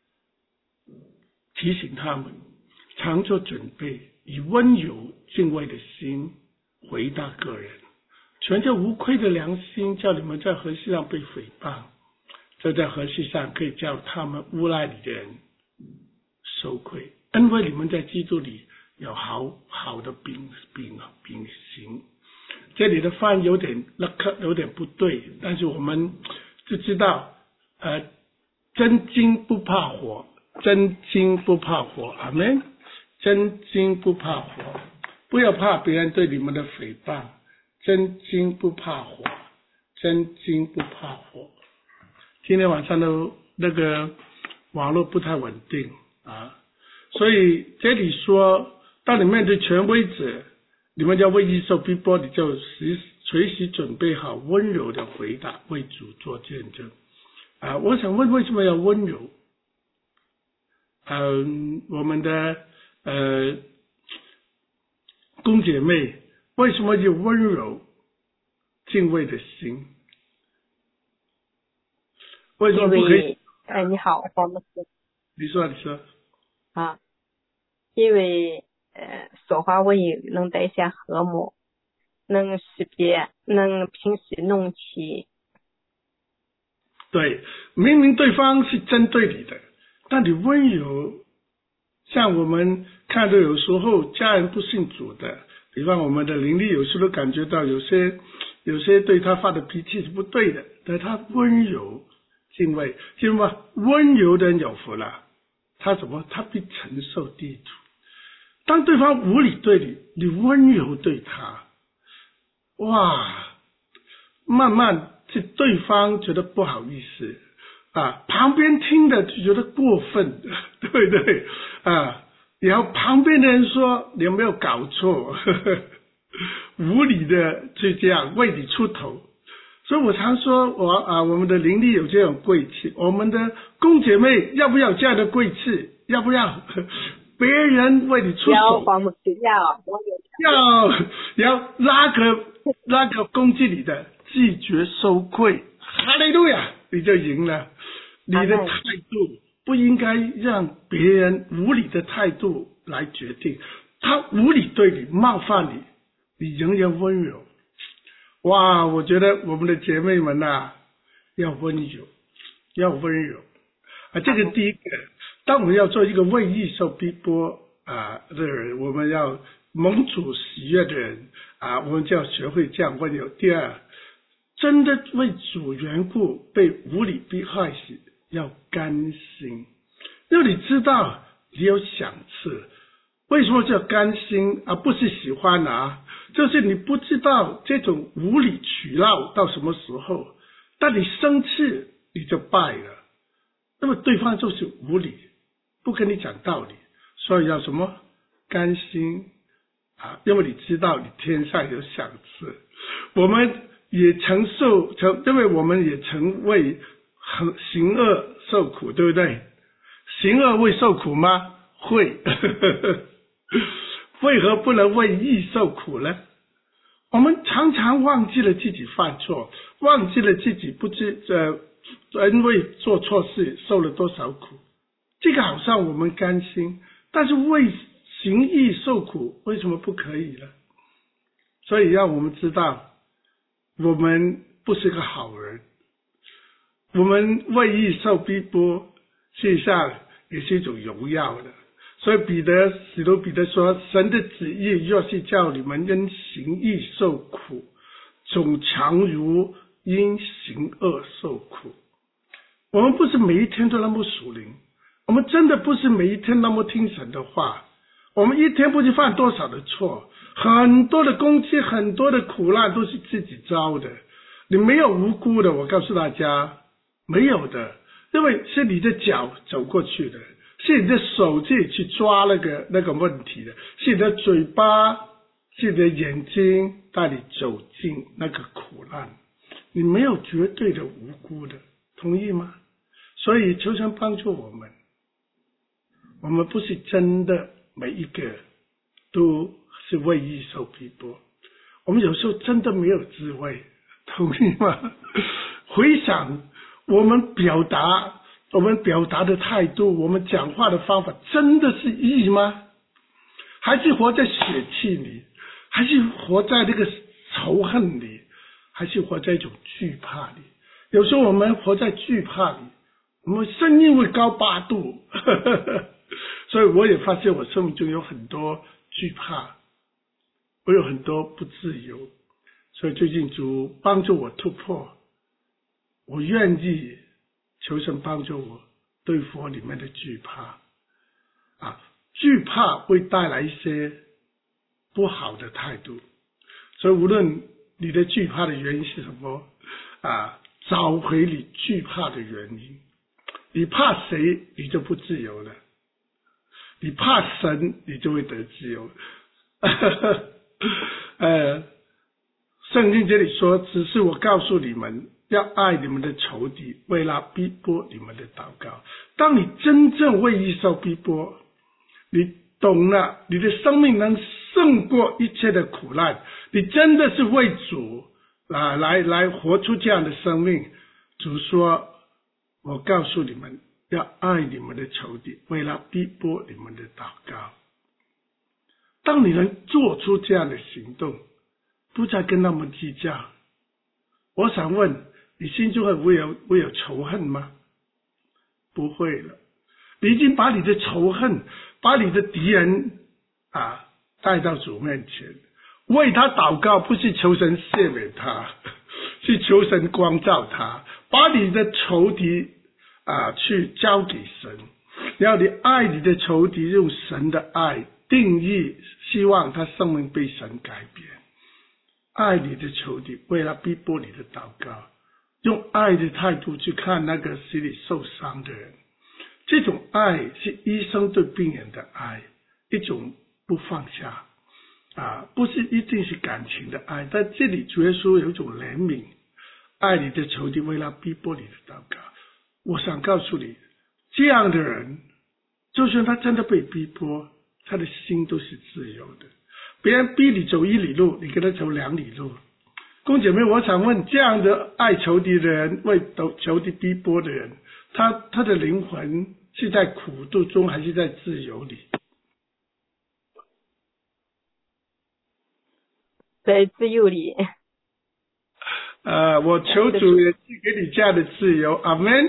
提醒他们常做准备，以温柔敬畏的心回答个人，存着无愧的良心，叫你们在和气上被诽谤，就在和气上可以叫他们诬赖你的人羞愧，因为你们在基督里有好的秉行。这里的翻有点不对，但是我们就知道真金不怕火，真金不怕火，阿们，真金不怕火，不要怕别人对你们的诽谤，真金不怕火，真金不怕火。今天晚上的那个网络不太稳定所以这里说，当你面对权威者，你们要为义受逼迫，你就随时准备好温柔的回答，为主做见证我想问，为什么要温柔我们的公姐妹为什么有温柔敬畏的心？为什么不可以？ 你好，黄牧师。 你说因为说话温柔能带下和睦，能识别，能平息怒气。 对，明明对方是针对你的，但你温柔，像我们看到有时候家人不信主的，比方我们的邻里有时候感觉到有些有些对他发的脾气是不对的，但他温柔敬畏，记住吗？温柔的人有福了。他必承受地土。当对方无理对你，你温柔对他，哇，慢慢这对方觉得不好意思啊，旁边听的就觉得过分，对不对啊？然后旁边的人说你有没有搞错，无理的就这样为你出头。所以我常说我们的灵力有这种贵气，我们的公姐妹要不要这样的贵气？要不要别人为你出手？ 黄母亲要拉个攻击你的，拒绝收贿，哈利路亚，你就赢了。你的态度不应该让别人无理的态度来决定，他无理对你冒犯你，你仍然温柔。哇，我觉得我们的姐妹们要温柔，要温柔啊！这个第一个，当我们要做一个为义受逼迫的人，我们要蒙主喜悦的人我们就要学会这样温柔。第二，真的为主缘故被无理逼害时，要甘心，因为你知道你有赏赐。为什么叫甘心不是喜欢就是你不知道这种无理取闹到什么时候，当你生气你就败了，那么对方就是无理，不跟你讲道理，所以要什么甘心因为你知道你天上有赏赐。我们也因为我们也曾为行恶受苦，对不对？行恶会受苦吗？会为何不能为义受苦呢？我们常常忘记了自己犯错，忘记了自己因为做错事受了多少苦，这个好像我们甘心，但是为行义受苦为什么不可以呢？所以让我们知道我们不是个好人，我们为义受逼迫事实上也是一种荣耀的。所以使徒彼得说，神的旨意若是叫你们因行义受苦，总强如因行恶受苦。我们不是每一天都那么属灵，我们真的不是每一天那么听神的话，我们一天不知犯多少的错，很多的攻击，很多的苦难都是自己遭的。你没有无辜的，我告诉大家没有的，因为是你的脚走过去的，是你的手自己去抓那个问题的，是你的嘴巴，是你的眼睛带你走进那个苦难，你没有绝对的无辜的，同意吗？所以求神帮助我们，我们不是真的每一个都是为义受逼迫，我们有时候真的没有智慧，同意吗？回想我们表达的态度，我们讲话的方法真的是义吗？还是活在血气里，还是活在这个仇恨里，还是活在一种惧怕里？有时候我们活在惧怕里，我们声音会高8度所以我也发现我生命中有很多惧怕，我有很多不自由，所以最近主帮助我突破，我愿意求神帮助我对付里面的惧怕惧怕会带来一些不好的态度，所以无论你的惧怕的原因是什么找回你惧怕的原因。你怕谁你就不自由了，你怕神你就会得自由圣经这里说，只是我告诉你们要爱你们的仇敌，为了逼迫你们的祷告。当你真正为义受逼迫，你懂了你的生命能胜过一切的苦难，你真的是为主来活出这样的生命。主说，我告诉你们要爱你们的仇敌，为了逼迫你们的祷告。当你能做出这样的行动，不再跟他们计较，我想问你心中会有仇恨吗？不会了，你已经把你的仇恨，把你的敌人带到主面前。 为他祷告不是求神赦免他，是求神光照他，把你的仇敌去交给神，然后你爱你的仇敌，用神的爱定义，希望他生命被神改变。爱你的仇敌，为了逼迫你的祷告，用爱的态度去看那个心里受伤的人。这种爱是医生对病人的爱，一种不放下不是一定是感情的爱，但这里主耶稣有一种怜悯，爱你的仇敌，为了逼迫你的祷告。我想告诉你，这样的人就算他真的被逼迫，他的心都是自由的。别人逼你走1里路，你跟他走2里路。公姐妹，我想问，这样的爱仇敌的人，为仇敌逼迫的人，他的灵魂是在苦度中还是在自由里？ 在自由里。 我求主也赐给你这样的自由，阿们。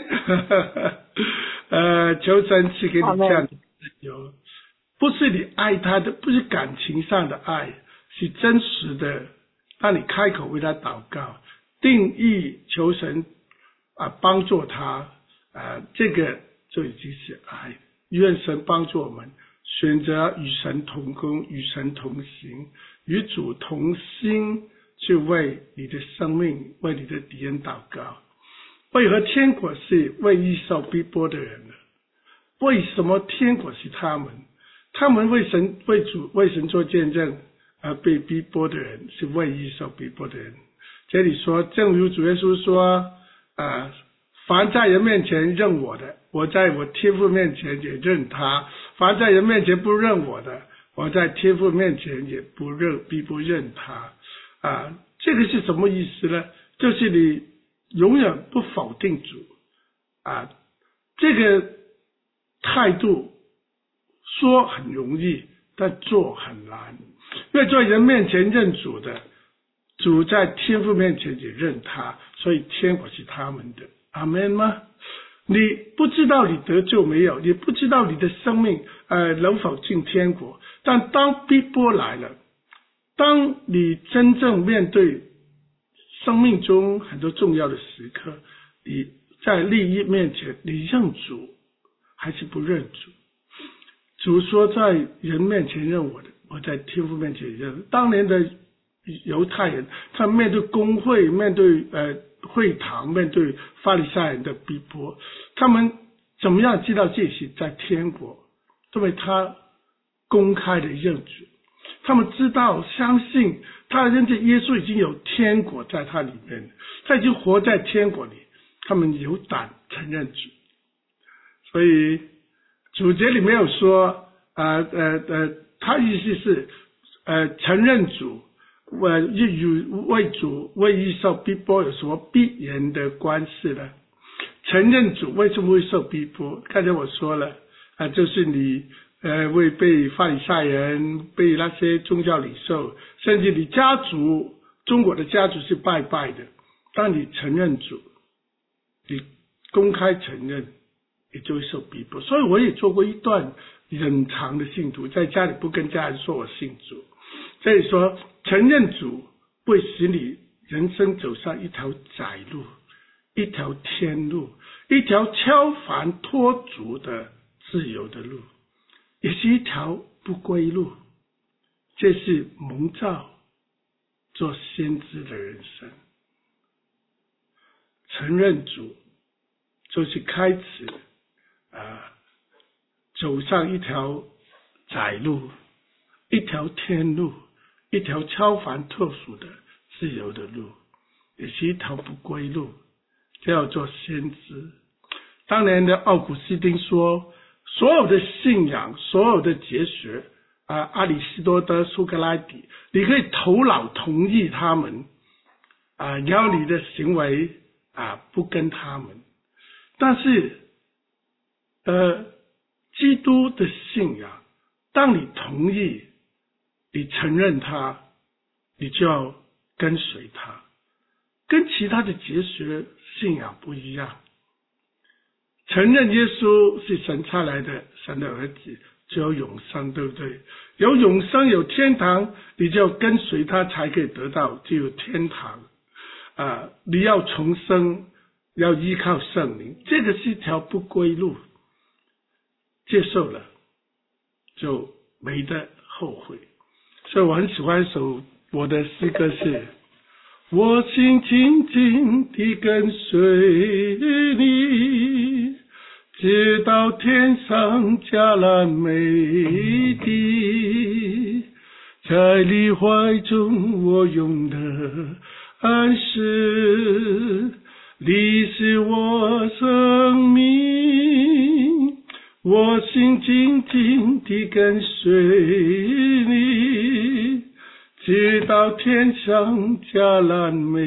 求神赐给你这样的自由，不是你爱他的，不是感情上的爱，是真实的。当你开口为他祷告，定义求神帮助他，这个就已经是爱。愿神帮助我们选择与神同工，与神同行，与主同心，去为你的生命，为你的敌人祷告。为何天国是为易受逼迫的人呢？为什么天国是他们？他们为神做见证而被逼迫的人，是为易受逼迫的人。这里说，正如主耶稣说凡在人面前认我的，我在我天父面前也认他；凡在人面前不认我的，我在天父面前也必不认他。这个是什么意思呢？就是你永远不否定主这个态度说很容易，但做很难。因为在人面前认主的，主在天父面前也认他，所以天国是他们的。阿们吗？你不知道你得救没有，你不知道你的生命能否进天国，但当逼迫来了，当你真正面对生命中很多重要的时刻，你在利益面前，你认主还是不认主？主说在人面前认我的，我在天父面前也认。当年的犹太人，他面对公会，面对会堂，面对法利赛人的逼迫，他们怎么样知道自己是在天国？因为他公开的认主，他们知道相信他认识耶稣已经有天国在他里面，他已经活在天国里，他们有胆承认主。所以主节里没有说他意思是承认主为主为易受逼迫有什么必然的关系呢？承认主为什么会受逼迫？刚才我说了就是你为被法利赛人，被那些宗教领袖，甚至你家族，中国的家族是拜拜的，当你承认主，你公开承认，你就会受逼迫。所以我也做过一段冷藏的信徒，在家里不跟家人说我信主。所以说承认主会使你人生走上一条窄路，一条天路，一条超凡脱俗的自由的路，也是一条不归路。这是蒙召做先知的人生。承认主就是开始走上一条窄路，一条天路，一条超凡脱俗的自由的路，也是一条不归路，叫做先知。当年的奥古斯丁说，所有的信仰，所有的哲学阿里士多德、苏格拉底，你可以头脑同意他们然后你的行为不跟他们。但是基督的信仰，当你同意，你承认他，你就要跟随他，跟其他的哲学信仰不一样。承认耶稣是神差来的神的儿子， 就有永生，对不对？有永生，有天堂，你就跟随他才可以得到，就有天堂你要重生，要依靠圣灵，这个是一条不归路，接受了就没得后悔。所以我很喜欢一首我的诗歌是：我心紧紧地跟随你，直到天上迦南美地，在你怀中我永得安适，你是我生命，我心紧紧地跟随你，直到天上迦南美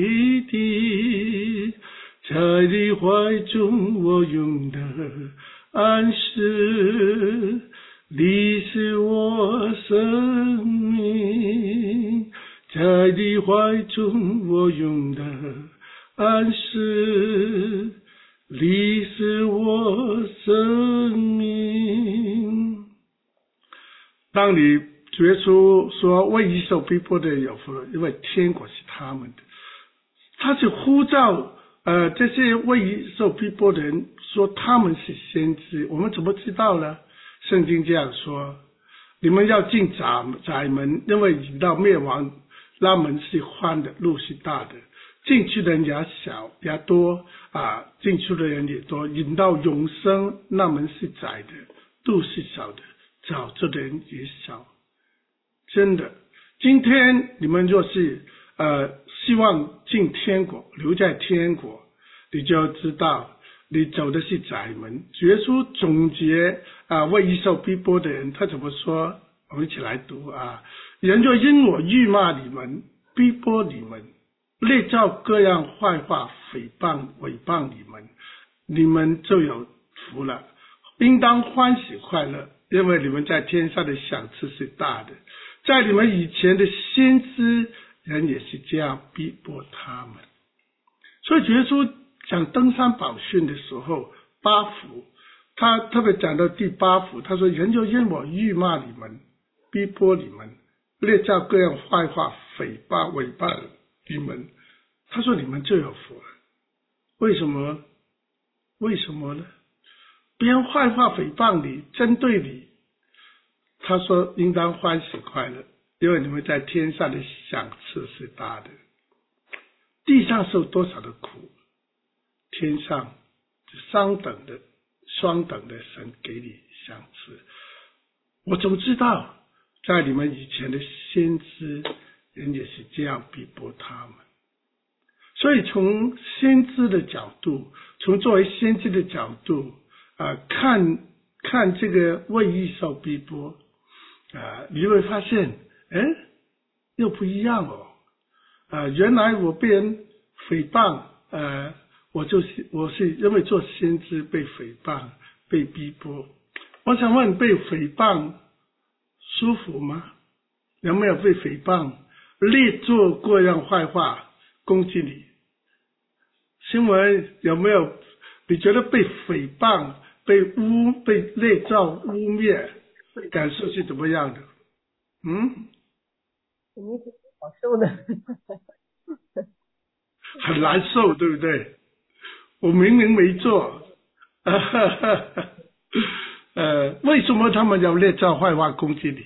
地，在你怀中我永得安适，你是我生命，在你怀中我永得安适，你是我生命。当你主耶稣说为义受逼迫的人有福了，因为天国是他们的，他是呼召这些为义受逼迫的人说他们是先知。我们怎么知道呢？圣经这样说：你们要进窄门，因为引到灭亡那门是宽的，路是大的，进去的人也小也多进去的人也多，引到永生那门是窄的，路是小的，找着的人也少。真的，今天你们若是希望进天国，留在天国，你就知道你走的是窄门。主耶稣总结为义受逼迫的人，他怎么说？我们一起来读人若因我辱骂你们，逼迫你们，列造各样坏话，诽谤你们就有福了，应当欢喜快乐，因为你们在天上的赏赐是大的。在你们以前的先知人也是这样逼迫他们。所以主耶稣讲登山宝训的时候8福，他特别讲到第8福，他说人就因我辱骂你们，逼迫你们，列造各样坏话，诽谤你们，他说你们就有福了。为什么呢？别人坏话诽谤你，针对你，他说应当欢喜快乐，因为你们在天上的赏赐是大的。地上受多少的苦，天上双等的神给你赏赐。我总知道在你们以前的先知人也是这样逼迫他们。所以从先知的角度，从作为先知的角度看这个为义受逼迫你会发现又不一样原来我被人诽谤我是因为做先知被诽谤被逼迫。我想问，被诽谤舒服吗？有没有被诽谤列作各样坏话攻击你？新闻有没有你觉得被诽谤被列造污蔑，感受是怎么样的？ 肯定是不好受的很难受，对不对？我明明没做为什么他们要列造坏话攻击你？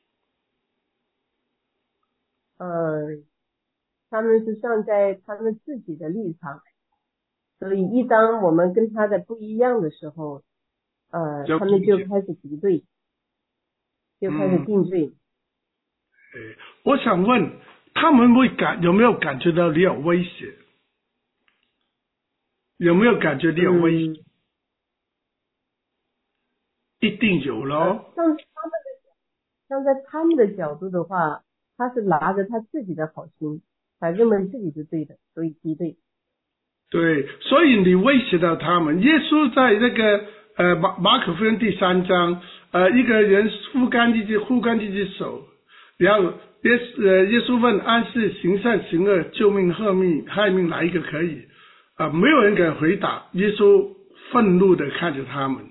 他们是站在他们自己的立场，所以一当我们跟他的不一样的时候他们就开始敌对，就开始定罪。 我想问，他们有没有感觉到你有威胁？有没有感觉你有威胁？一定有咯。 站在他们的角度的话，他是拿着他自己的好心，他认为自己是对的，所以敌对。 对，所以你威胁到他们。耶稣在那个马可福音第3章一个人护干自己手，然后耶稣问安息行善行恶救命害命哪一个可以没有人敢回答。耶稣愤怒的看着他们，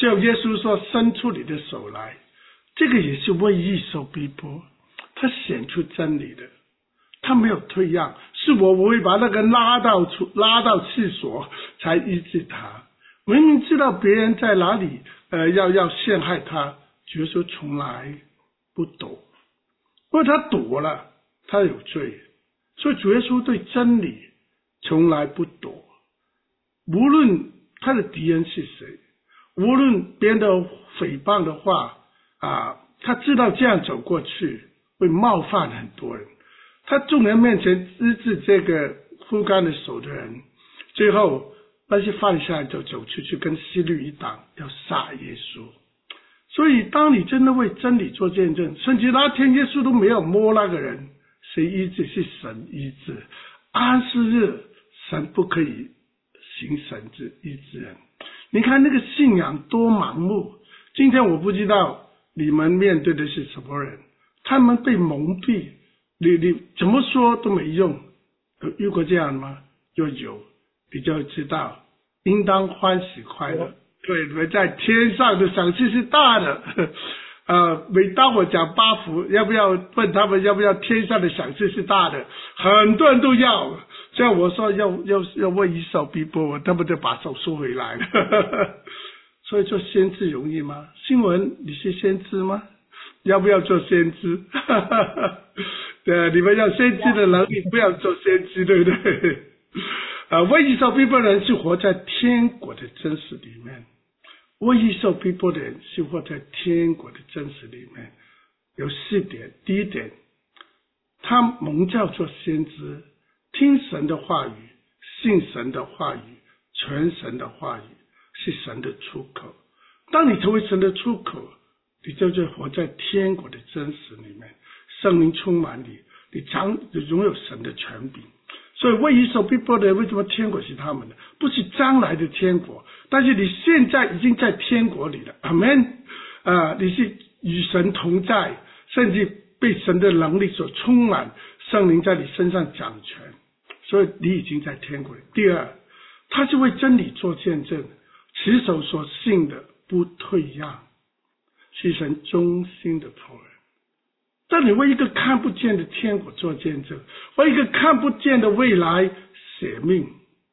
就耶稣说伸出你的手来，这个也是为义受逼迫，他显出真理的，他没有退让，是我会把那个拉到厕所才医治他。明明知道别人在哪里要陷害他，耶稣从来不躲，因为他躲了他有罪，所以主耶稣对真理从来不躲，无论他的敌人是谁，无论别人的诽谤的话他知道这样走过去会冒犯很多人，他众人面前医治这个枯干的手的人，最后那些法利赛人就走出去跟希律一党要杀耶稣。所以当你真的为真理做见证，甚至那天耶稣都没有摸那个人，谁医治？是神医治。安息日神不可以行神迹医治人。你看那个信仰多盲目。今天我不知道你们面对的是什么人，他们被蒙蔽，你怎么说都没用。有遇过这样吗？有，你就知道应当欢喜快乐。对，你们在天上的赏赐是大的。每当我讲八福，要不要问他们要不要天上的赏赐是大的，很多人都要。像我说要为义受逼迫，他们就把手收回来了。所以做先知容易吗？新闻你是先知吗？要不要做先知？对，你们要先知的能力，不要做先知，对不对？为义受逼迫的人是活在天国的真实里面，为义受逼迫的人是活在天国的真实里面。有4点。第一点，他蒙召做先知，听神的话语，信神的话语，传神的话语，是神的出口。当你成为神的出口，你就活在天国的真实里面，圣灵充满你，你拥有神的权柄。所以为义受逼迫的人，为什么天国是他们的？不是将来的天国，但是你现在已经在天国里了。阿们。你是与神同在，甚至被神的能力所充满，圣灵在你身上掌权，所以你已经在天国里。第二，他是为真理做见证，持守所信的，不退让，是神忠心的仆人。当你为一个看不见的天国做见证，为一个看不见的未来舍命，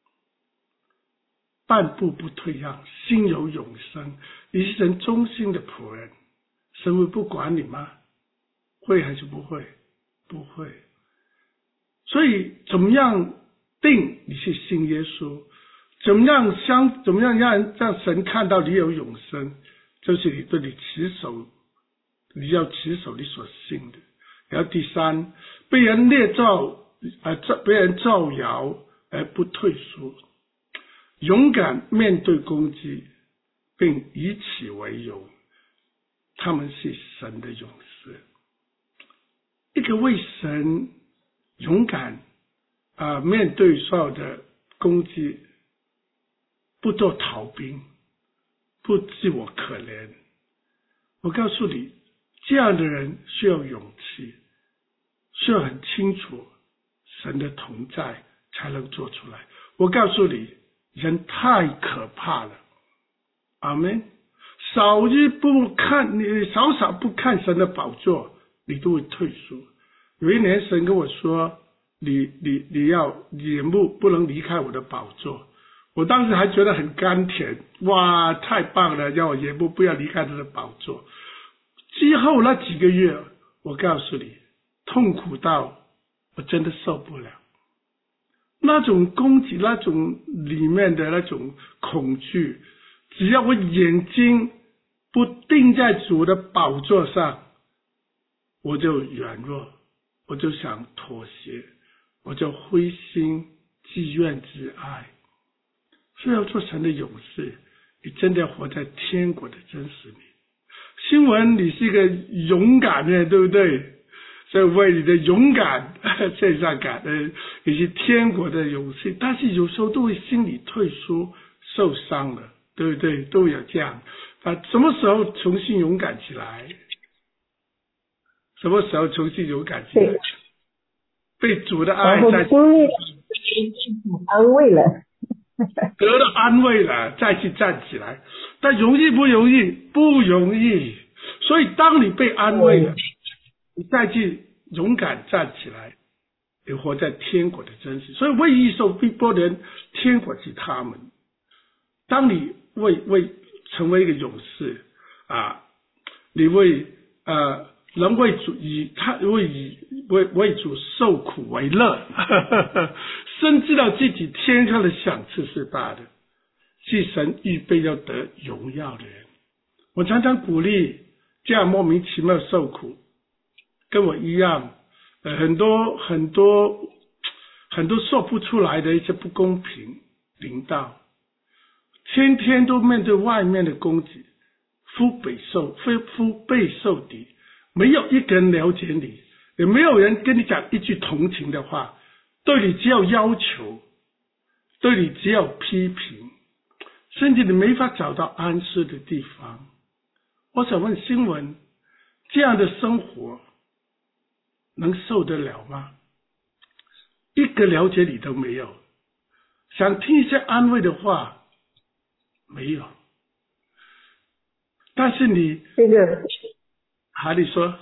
半步不退让，心有永生，你是神忠心的仆人，神会不管你吗？会还是不会？不会。所以怎么样定你是信耶稣？怎么样让神看到你有永生？就是你对你持守，你要持守你所信的。然后第三，被人造谣而不退缩，勇敢面对攻击，并以此为荣，他们是神的勇士。一个为神勇敢面对所有的攻击，不做逃兵，不自我可怜。我告诉你，这样的人需要勇气，需要很清楚神的同在才能做出来。我告诉你，人太可怕了。阿们。少不看神的宝座，你都会退缩。有一年神跟我说，你眼目不能离开我的宝座。我当时还觉得很甘甜，哇，太棒了，让我眼目不要离开他的宝座。之后那几个月，我告诉你，痛苦到我真的受不了。那种攻击，那种里面的那种恐惧，只要我眼睛不定在主的宝座上，我就软弱，我就想妥协，我就灰心积怨之哀。所以要做神的勇士，你真的要活在天国的真实里。新闻你是一个勇敢的，对不对？所以为你的勇敢献上感恩，你是天国的勇士。但是有时候都会心里退缩，受伤了，对不对？都有这样。什么时候重新勇敢起来？什么时候重新勇敢起来？被主的爱在安慰了。 得了安慰了，再去站起来。但容易不容易？不容易。所以当你被安慰了，你再去勇敢站起来，你活在天国的真实。所以为义受逼迫的人，天国是他们。当你为成为一个勇士啊，你能为主为主受苦为乐，深知道自己天上的赏赐是大的，是神预备要得荣耀的人。我常常鼓励这样莫名其妙受苦，跟我一样，很多说不出来的一些不公平临到，天天都面对外面的攻击，腹背受敌，没有一个人了解你，也没有人跟你讲一句同情的话，对你只有要求，对你只有批评，甚至你没法找到安息的地方。我想问新闻，这样的生活能受得了吗？一个了解你都没有，想听一些安慰的话没有。但是你这个你说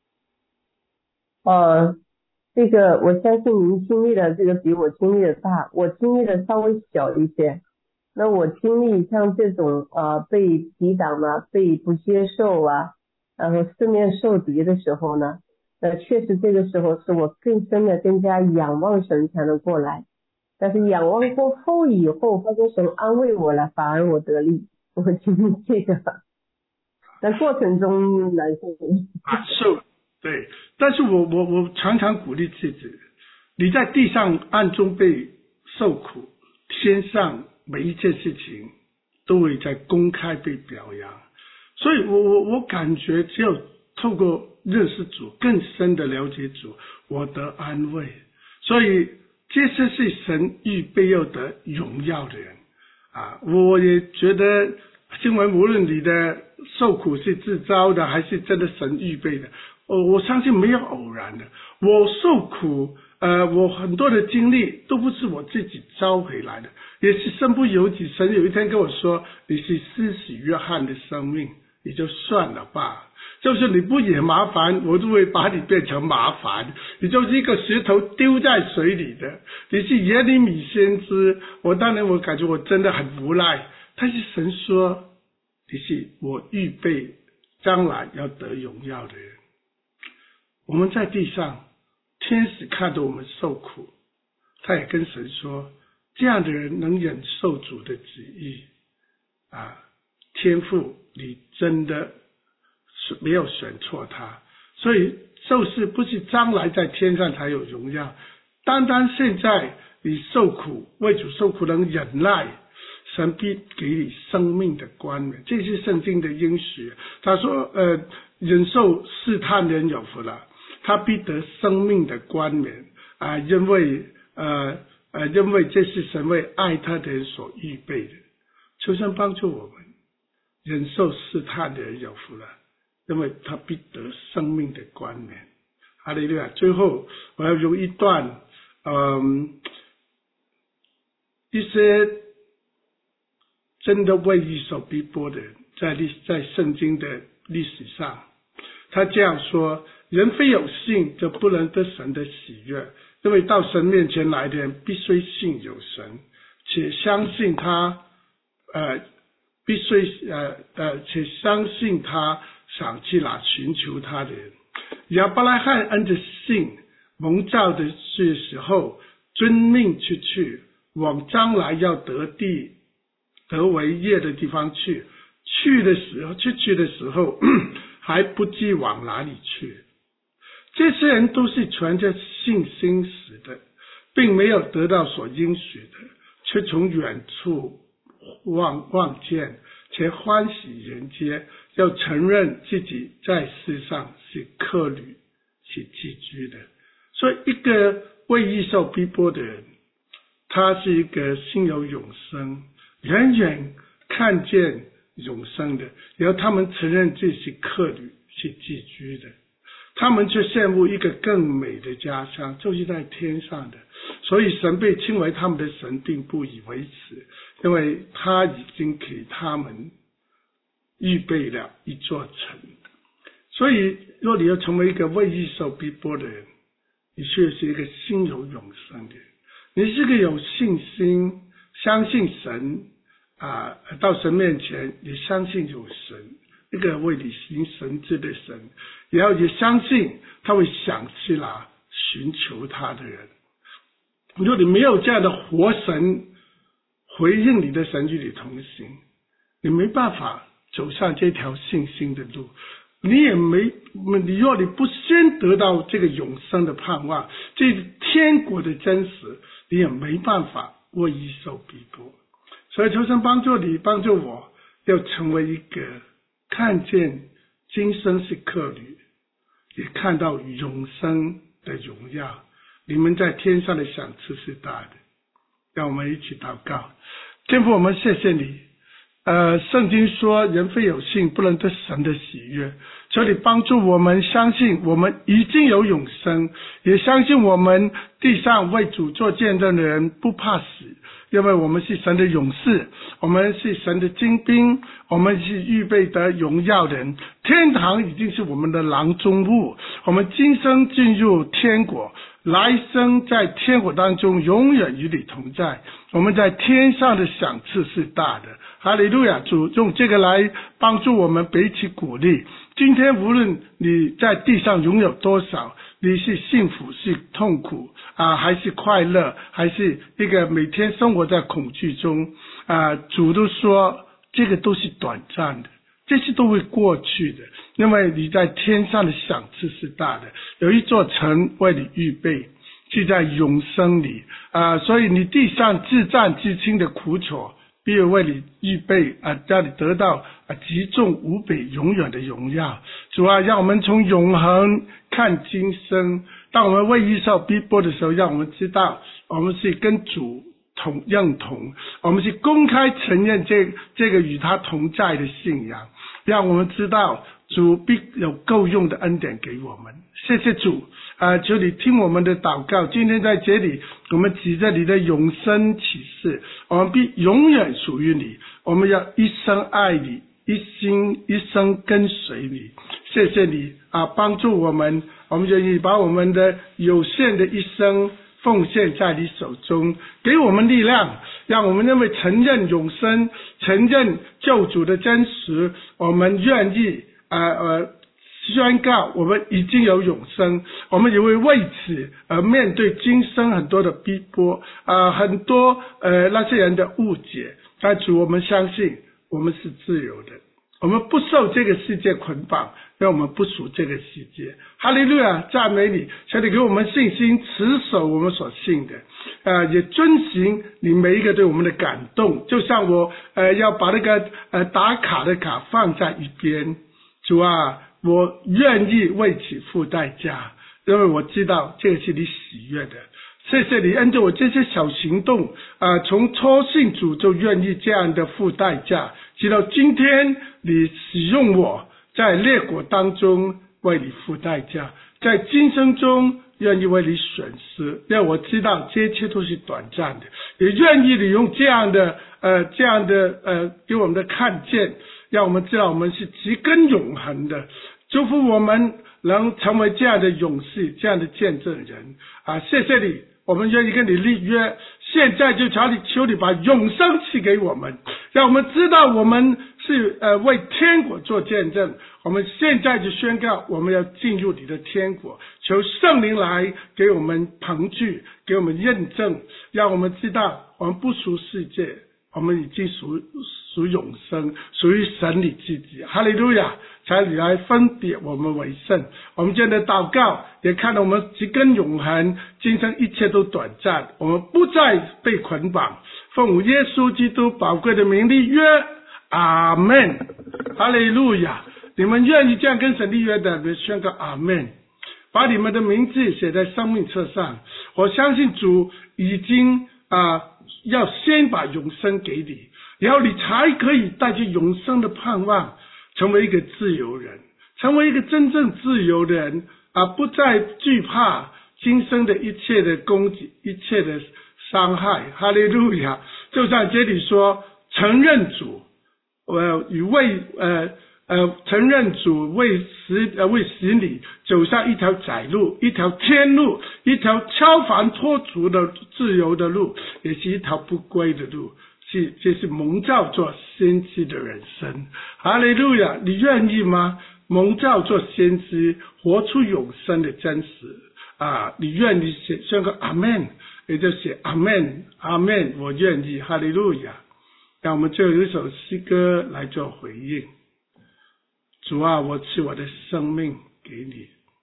这个我相信您经历的这个比我经历的大，我经历的稍微小一些。那我经历像这种被抵挡啊，被不接受啊，然后四面受敌的时候呢，确实这个时候是我更深的更加仰望神才能过来。但是仰望过后以后，发现神安慰我了，反而我得力，我经历这个，在过程中难受。 对，但是我常常鼓励自己，你在地上暗中被受苦，天上每一件事情都会在公开被表扬。所以我感觉只有透过认识主，更深的了解主，我得安慰。所以这些是神预备要得荣耀的人啊！我也觉得新闻无论你的受苦是自招的还是真的神预备的，我相信没有偶然的。我受苦我很多的经历都不是我自己招回来的，也是身不由己。神有一天跟我说，你是施洗约翰的生命，你就算了吧，就是你不惹麻烦，我就会把你变成麻烦。你就是一个石头丢在水里的，你是耶利米先知，当然我感觉我真的很无奈，但是神说你是我预备将来要得荣耀的人。我们在地上，天使看着我们受苦，他也跟神说，这样的人能忍受主的旨意天父你真的没有选错他。所以受事不是将来在天上才有荣耀，单单现在你受苦，为主受苦能忍耐，神必给你生命的冠冕。这是圣经的应许。他说忍受试探的人有福了，他必得生命的冠冕因为这是神为爱他的人所预备的。求神帮助我们，忍受试探的人有福了，因为他必得生命的冠冕。哈利路亚。最后我要用一段一些真的为义受逼迫的人，在圣经的历史上，他这样说，人非有信就不能得神的喜悦，因为到神面前来的人必须信有神，且相信他且相信他赏赐那寻求他的人。亚伯拉罕按着信蒙召的时候，遵命出去，往将来要得为业的地方去。出去的时候还不知往哪里去。这些人都是存着信心死的，并没有得到所应许的，却从远处望见，且欢喜人间，要承认自己在世上是客旅，是寄居的。所以一个为义受逼迫的人，他是一个心有永生，远远看见永生的，然后他们承认自己是客旅，是寄居的。 他们却羡慕一个更美的家乡，就是在天上的。所以神被称为他们的神，并不以为耻，因为他已经给他们预备了一座城。所以若你要成为一个为义受逼迫的人，你却是一个心有永生的人，你是个有信心相信神到神面前你相信有神，一个为你行神迹的神，然后也相信他会想起来寻求他的人。如果你没有这样的活神回应你的神与你同行，你没办法走上这条信心的路，你若你不先得到这个永生的盼望，这天国的真实，你也没办法为义受逼迫。所以求神帮助你，帮助我，要成为一个看见今生是客旅，也看到永生的荣耀，你们在天上的赏赐是大的。让我们一起祷告。天父，我们谢谢你，圣经说人非有信不能得神的喜悦，求你帮助我们相信我们已经有永生，也相信我们地上为主做见证的人不怕死，因为我们是神的勇士，我们是神的精兵，我们是预备得荣耀的人，天堂已经是我们的囊中物，我们今生进入天国，来生在天国当中永远与你同在，我们在天上的赏赐是大的。哈利路亚！主用这个来帮助我们彼此鼓励。今天无论你在地上拥有多少，你是幸福是痛苦还是快乐，还是一个每天生活在恐惧中主都说这个都是短暂的，这些都会过去的，因为你在天上的赏赐是大的，有一座城为你预备，就在永生里所以你地上自战自清的苦楚必为你预备让你得到极重无比永远的荣耀。主啊，让我们从永恒看今生，当我们为义受逼迫的时候，让我们知道我们是跟主认同，我们是公开承认这个与他同在的信仰，让我们知道主必有够用的恩典给我们。谢谢主求你听我们的祷告。今天在这里我们指着你的永生启示，我们必永远属于你，我们要一生爱你，一生跟随你。谢谢你帮助我们，我们愿意把我们的有限的一生奉献在你手中，给我们力量，让我们因为承认永生，承认救主的真实，我们愿意宣告我们已经有永生，我们也会为此而面对今生很多的逼迫很多那些人的误解，但主我们相信我们是自由的，我们不受这个世界捆绑，因为我们不属这个世界。哈利路亚，赞美你，求你给我们信心，持守我们所信的也遵行你每一个对我们的感动。就像我要把那个打卡的卡放在一边，主啊，我愿意为此付代价，因为我知道这个是你喜悦的。谢谢你按照我这些小行动从初信主就愿意这样的付代价，直到今天你使用我在列国当中为你付代价，在今生中愿意为你损失，让我知道这一切都是短暂的，也愿意你用这样的给我们的看见，让我们知道我们是植根永恒的。祝福我们能成为这样的勇士，这样的见证人谢谢你，我们愿意跟你立约，现在就求你把永生赐给我们，让我们知道我们是为天国做见证。我们现在就宣告我们要进入你的天国，求圣灵来给我们凭据，给我们认证，让我们知道我们不属世界，我们已经属永生，属于神你自己。哈利路亚，才你来分别我们为圣。我们这样的祷告也看到我们植根永恒，今生一切都短暂，我们不再被捆绑，奉耶稣基督宝贵的名立约，阿们。哈利路亚，你们愿意这样跟神立约的宣告阿们，把你们的名字写在生命册上。我相信主已经要先把永生给你，然后你才可以带着永生的盼望，成为一个自由人，成为一个真正自由的人不再惧怕今生的一切的攻击，一切的伤害。哈利路亚！就像这里说，承认主，承认主为使你走上一条窄路，一条天路，一条超凡脱俗的自由的路，也是一条不归的路，这是蒙召做先知的人生。哈利路亚！你愿意吗？蒙召做先知，活出永生的真实你愿意宣告阿们，也就写阿们阿们，我愿意。哈利路亚！让我们就有一首诗歌来做回应。主啊，我赐我的生命给你，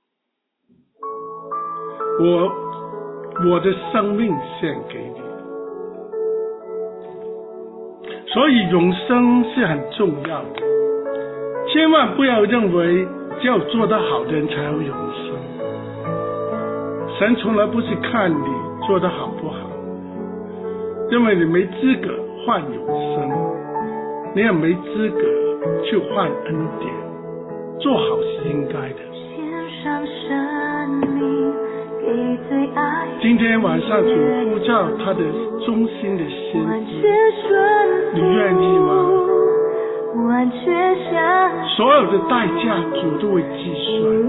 我的生命献给你。所以永生是很重要的，千万不要认为只有做得好的人才有永生。神从来不是看你做得好不好，因为你没资格换永生，你也没资格去换恩典。做好是应该的。今天晚上主呼召他的忠心的先知，你愿意吗？所有的代价主都会计算。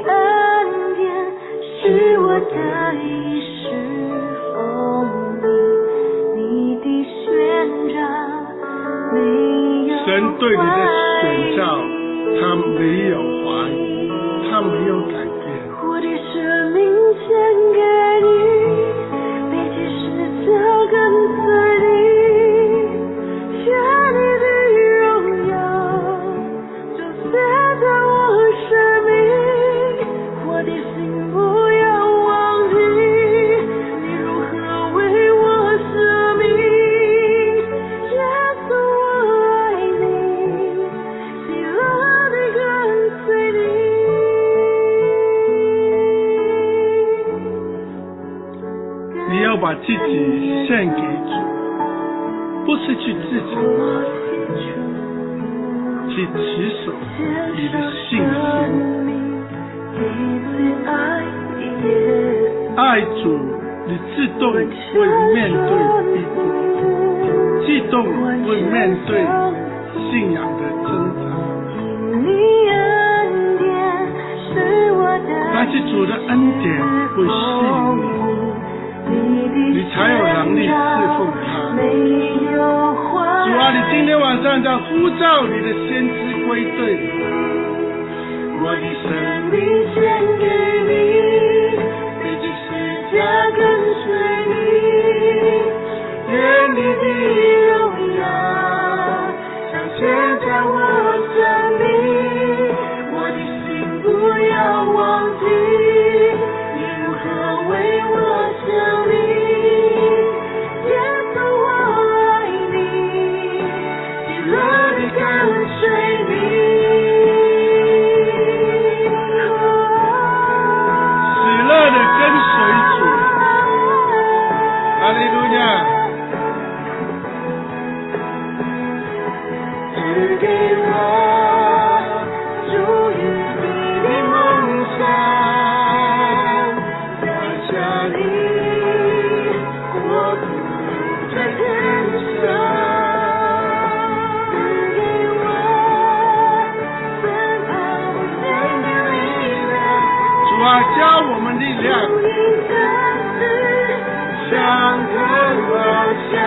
是我的一世风靡，你的宣召没有。神对你的选召，他没有怀疑，他没有改变。我的生命献给你，背起十字架跟随你，愿你的荣耀就写在我生命，我的心不要忘记你如何为我舍命。耶稣我爱你，喜乐地跟随你。你要把自己献给主，不是去自找麻烦，去持守你的信心。爱主，你自动会面对逼迫，自动会面对信仰的挣扎。但是主的恩典会吸引你，你才有能力侍奉他。主啊，你今天晚上在呼召你的先知归队，我的生命献给你，背起十架跟随你，愿你的荣耀彰显在我生命，我的心不要忘记你如何为我舍命。耶稣我爱你，喜乐地跟随你。哈利路亚！只给我属于你的梦想，在这里国度在天上。只给我奔跑前的力量，主啊，教我们力量。向着我向，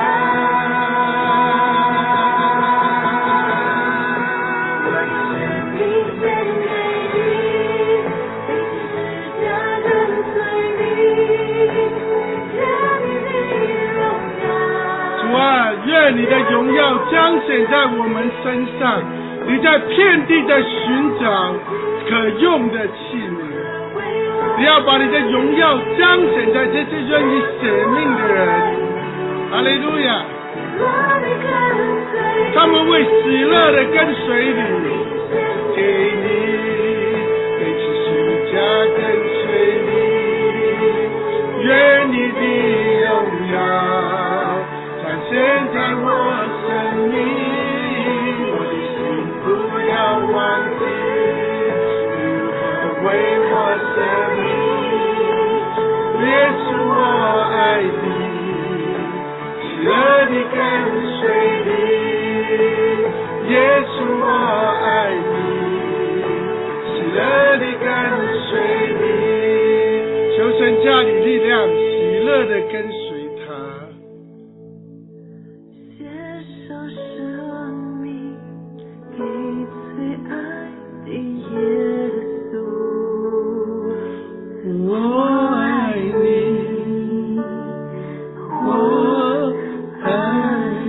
我的生命献给你，背起十架跟随你，愿你的荣耀。主啊，愿你的荣耀彰显在我们身上，你在遍地的寻找可用的器皿。你要把你的荣耀彰显在这些愿意舍命的人。哈利路亚！他们会喜乐地跟随你，给你背起十架跟随你，愿你的荣耀彰显在我生命，我的心不要忘记如何为我舍乐的跟随他。 写上生命给最爱的耶稣， 我爱你，我爱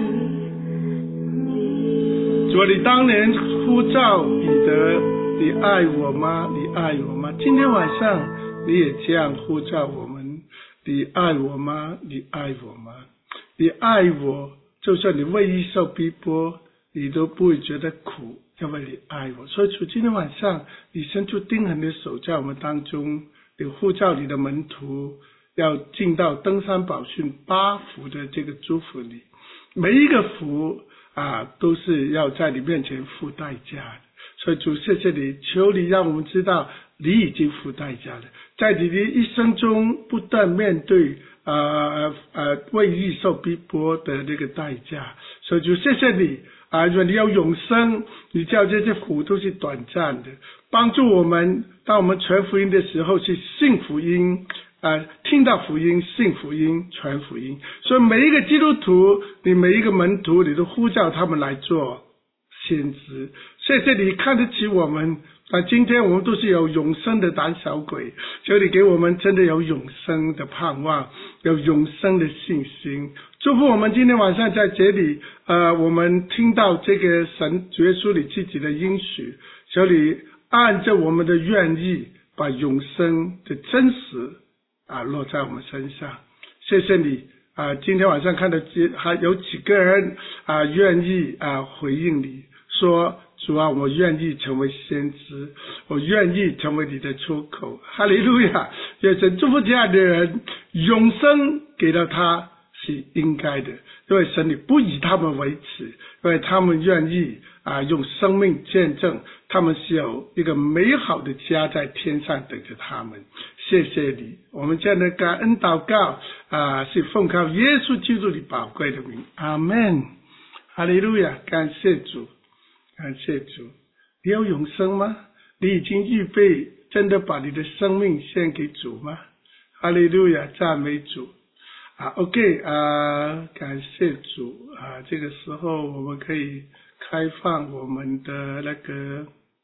你。 主啊，你当年呼召彼得，你爱我吗？你爱我吗？今天晚上你也这样呼召我们，你爱我吗？你爱我吗？你爱我，就算你为义受逼迫，你都不会觉得苦，因为你爱我。所以主，今天晚上你伸出钉痕的手在我们当中，你呼召你的门徒要进到登山宝训8福的这个祝福里，每一个福都是要在你面前付代价的。所以主，谢谢你，求你让我们知道你已经付代价了，在你的一生中不断面对为义受逼迫的那个代价。所以主，谢谢你如果你要永生，你叫这些苦都是短暂的，帮助我们当我们传福音的时候去信福音听到福音，信福音，传福音。所以每一个基督徒，你每一个门徒，你都呼叫他们来做先知。谢谢你看得起我们今天我们都是有永生的胆小鬼，求你给我们真的有永生的盼望，有永生的信心。祝福我们今天晚上在这里我们听到这个神主耶稣你自己的应许，求你按着我们的愿意把永生的真实落在我们身上。谢谢你今天晚上看到还有几个人愿意回应你说，主啊，我愿意成为先知，我愿意成为你的出口。哈利路亚！愿神祝福这样的人，永生给了他是应该的，因为神你不以他们为耻，因为他们愿意用生命见证他们是有一个美好的家在天上等着他们。谢谢你，我们这样的感恩祷告是奉靠耶稣基督的宝贵的名，阿们。哈利路亚！感谢主，感谢主。你有永生吗？你已经预备真的把你的生命献给主吗？哈利路亚！赞美主。OK 感谢主这个时候我们可以开放我们的那个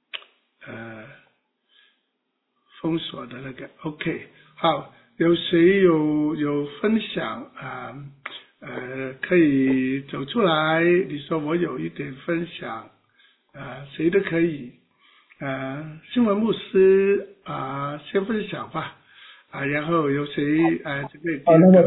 封锁的那个 OK 好，有谁有分享可以走出来，你说我有一点分享谁都可以新闻牧师先分享吧然后有谁这个好的，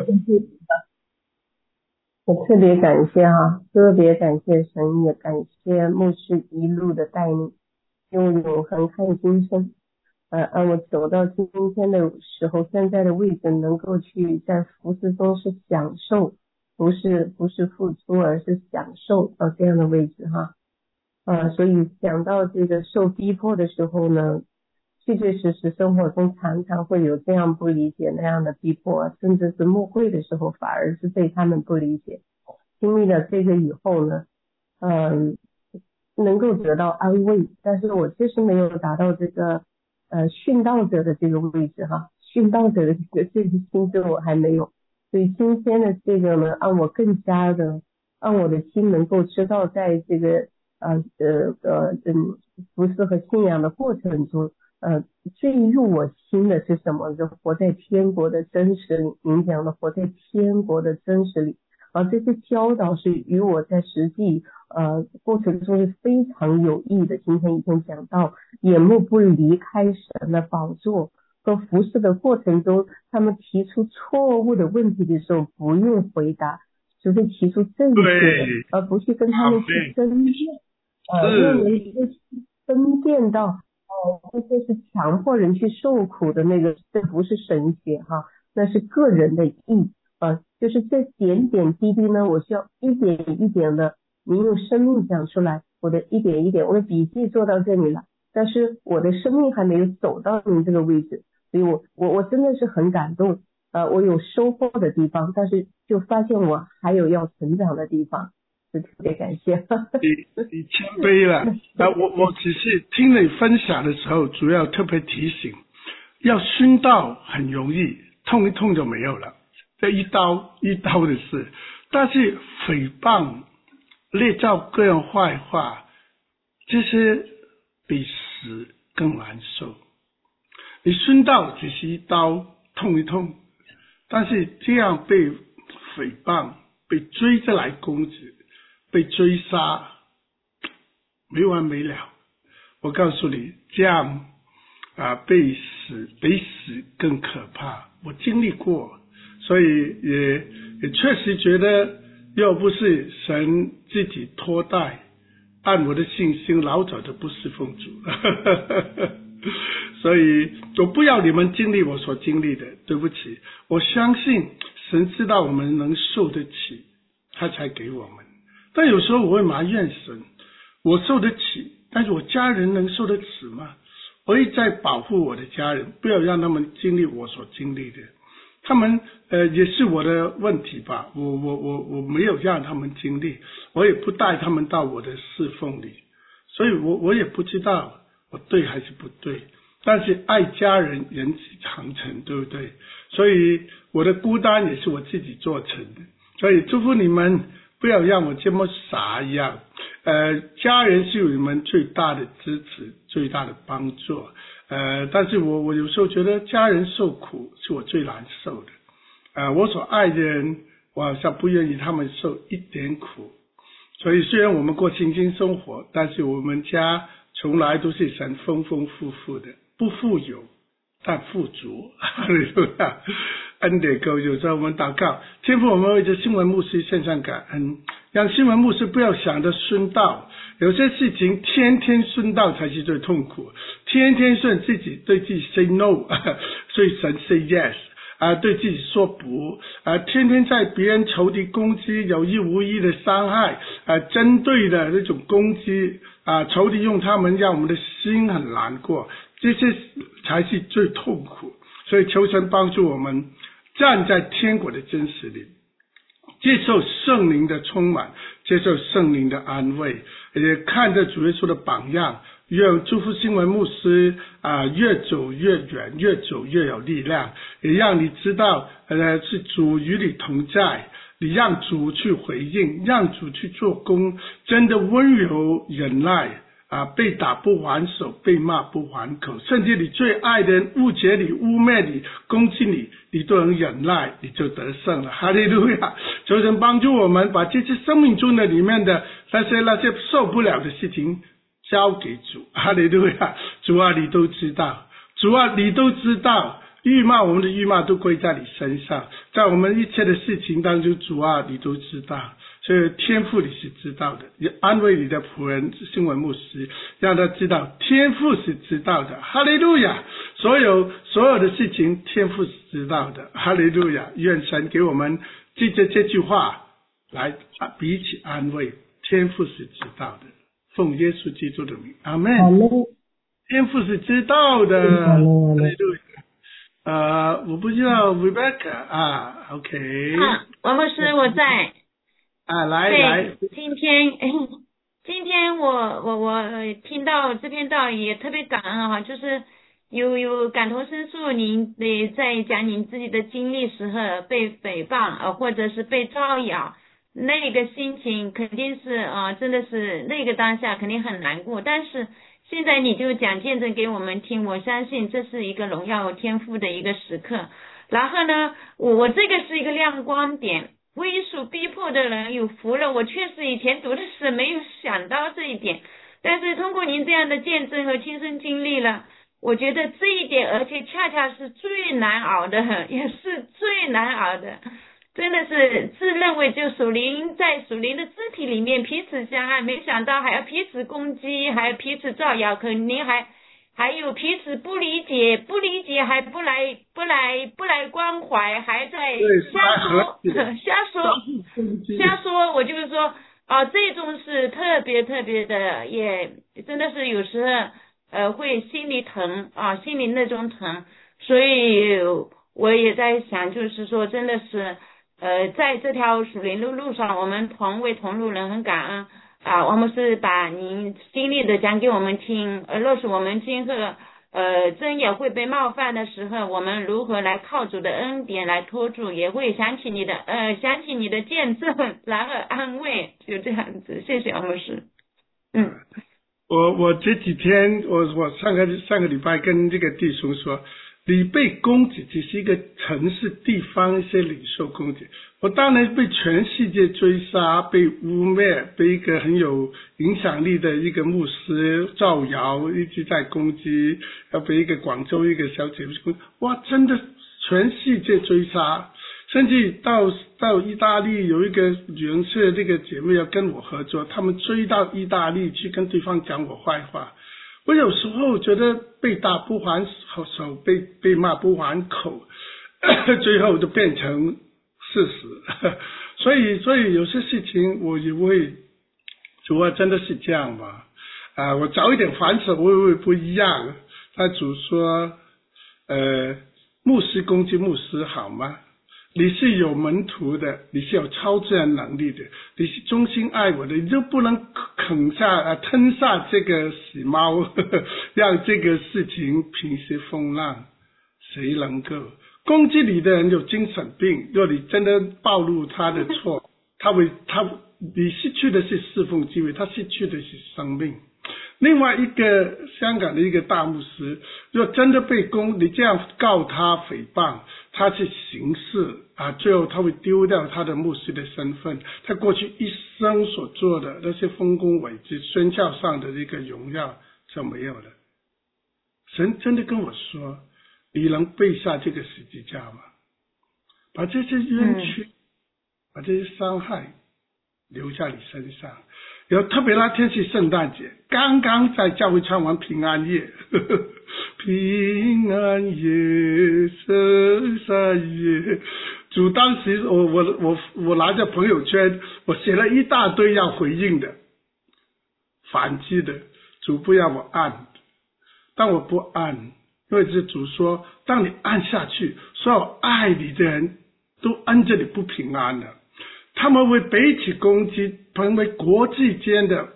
我特别感谢特别感谢神，也感谢牧师一路的带领，用永恒看今生让我走到今天的时候，现在的位置能够去在服事中是享受，不是付出，而是享受这样的位置所以讲到这个受逼迫的时候呢，确确实实生活中常常会有这样不理解那样的逼迫甚至是牧会的时候反而是被他们不理解。经历了这个以后呢能够得到安慰，但是我确实没有达到这个殉道者的这个位置殉道者的这个心智我还没有，所以今天的这个呢让我更加的让我的心能够知道在这个服事和信仰的过程中最入我心的是什么？就活在天国的真实里，您讲的活在天国的真实里这些教导是与我在实际过程中是非常有益的。今天已经讲到眼目不离开神的宝座，和服事的过程中他们提出错误的问题的时候不用回答，只是提出正确的，而不是跟他们去争辩认为一个分辨到这些是强迫人去受苦的那个，这不是神学那是个人的义就是这点点滴滴呢，我需要一点一点的你用生命讲出来，我的一点一点，我的笔记做到这里了，但是我的生命还没有走到您这个位置，所以我真的是很感动我有收获的地方，但是就发现我还有要成长的地方，是特别感谢你谦卑了我只是听了你分享的时候主要特别提醒，要殉道很容易，痛一痛就没有了这一刀一刀的事。但是诽谤、捏造各样坏话，这些比死更难受。你殉道只是一刀痛一痛，但是这样被诽谤、被追着来攻击、被追杀，没完没了。我告诉你，这样比死更可怕。我经历过，所以也确实觉得，要不是神自己托带，按我的信心老早就不侍奉主了。所以我不要你们经历我所经历的，对不起。我相信神知道我们能受得起，他才给我们。但有时候我会埋怨神，我受得起，但是我家人能受得起吗？我会在保护我的家人，不要让他们经历我所经历的。他们也是我的问题吧，我没有让他们经历，我也不带他们到我的侍奉里，所以我也不知道我对还是不对。但是爱家人人之常情，对不对？所以我的孤单也是我自己做成的。所以祝福你们不要让我这么傻一样。家人是你们最大的支持，最大的帮助。但是我有时候觉得家人受苦是我最难受的。我所爱的人，我好像不愿意他们受一点苦。所以虽然我们过清新生活，但是我们家从来都是神丰丰富富的，不富有但富足。哈利路亚，恩典够有。时候我们祷告，天父，我们为这新闻牧师献上感恩，让新闻牧师不要想着殉道，有些事情天天殉道才是最痛苦，天天顺自己对自己 say no， 所以神 say yes。对自己说不，天天在别人仇敌攻击，有意无意的伤害，针对的那种攻击，仇敌用他们让我们的心很难过，这些才是最痛苦。所以求神帮助我们站在天国的真实里，接受圣灵的充满，接受圣灵的安慰，也看着主耶稣的榜样，愿祝福新闻牧师越走越远，越走越有力量，也让你知道是主与你同在，你让主去回应，让主去做工，真的温柔忍耐，被打不还手，被骂不还口，甚至你最爱的人误解你、污蔑你、攻击你，你都能忍耐，你就得胜了。哈利路亚！求神帮助我们把这些生命中的里面的那些受不了的事情交给主。哈利路亚！主啊，你都知道，主啊，你都知道，辱骂我们的辱骂都归在你身上，在我们一切的事情当中，主啊，你都知道。所以天父你是知道的，也安慰你的仆人新闻牧师，让他知道天父是知道的。哈利路亚！所有的事情天父是知道的。哈利路亚！愿神给我们记着这句话来彼此安慰，天父是知道的。奉耶稣基督的名，阿们。天父是知道的。哈利路亚。我不知道 Rebecca OK。 王牧师我在。 来， 今天我听到这篇道也特别感恩哈，就是有感同身受，您在讲您自己的经历时候被诽谤或者是被招摇，那个心情肯定是真的是那个当下肯定很难过，但是现在你就讲见证给我们听，我相信这是一个荣耀天父的一个时刻。然后呢，我这个是一个亮光点。为属逼迫的人有福了，我确实以前读的时候没有想到这一点，但是通过您这样的见证和亲身经历了，我觉得这一点而且恰恰是最难熬的，也是最难熬的，真的是自认为就在属灵的肢体里面彼此相爱，没想到还要彼此攻击，还要彼此造谣，肯定还有彼此不理解还不来关怀，还在瞎说，我就是说这种是特别的，也真的是有时候会心里疼心里那种疼，所以我也在想，就是说真的是在这条属灵的路上，我们同为同路人，很感恩我们是把您经历的讲给我们听，若是我们今后真也会被冒犯的时候，我们如何来靠主的恩典来托住，也会想起你的见证，然而安慰，就这样子。谢谢王牧师。 我这几天我上个礼拜跟这个弟兄说，你被攻击只是一个城市地方一些领袖攻击，我当然被全世界追杀，被污蔑，被一个很有影响力的一个牧师造谣，一直在攻击，要被一个广州一个小姐妹攻击，哇，真的全世界追杀，甚至到意大利有一个人是这个姐妹要跟我合作，他们追到意大利去跟对方讲我坏话。我有时候觉得被打不还手，被骂不还口，最后就变成事实。所以有些事情我也会，主啊，真的是这样吗？我早一点反省会不会不一样？他主说，牧师攻击牧师好吗？你是有门徒的，你是有超自然能力的，你是忠心爱我的，你就不能吞下这个死猫，让这个事情平息风浪。谁能够攻击你的人有精神病？若你真的暴露他的错，你失去的是侍奉机会，他失去的是生命。另外一个香港的一个大牧师，若真的被你这样告他诽谤，他去刑事最后他会丢掉他的牧师的身份，他过去一生所做的那些丰功伟绩、宣教上的这个荣耀就没有了。神真的跟我说，你能背下这个十字架吗？把这些冤屈，把这些伤害留在你身上。有特别那天是圣诞节，刚刚在教会唱完平安夜，平安夜，圣诞夜。主当时我拿着朋友圈，我写了一大堆要回应的、反击的，主不要我按，但我不按，因为是主说，当你按下去，所有爱你的人都按着你不平安了。他们会彼此攻击，成为国际间的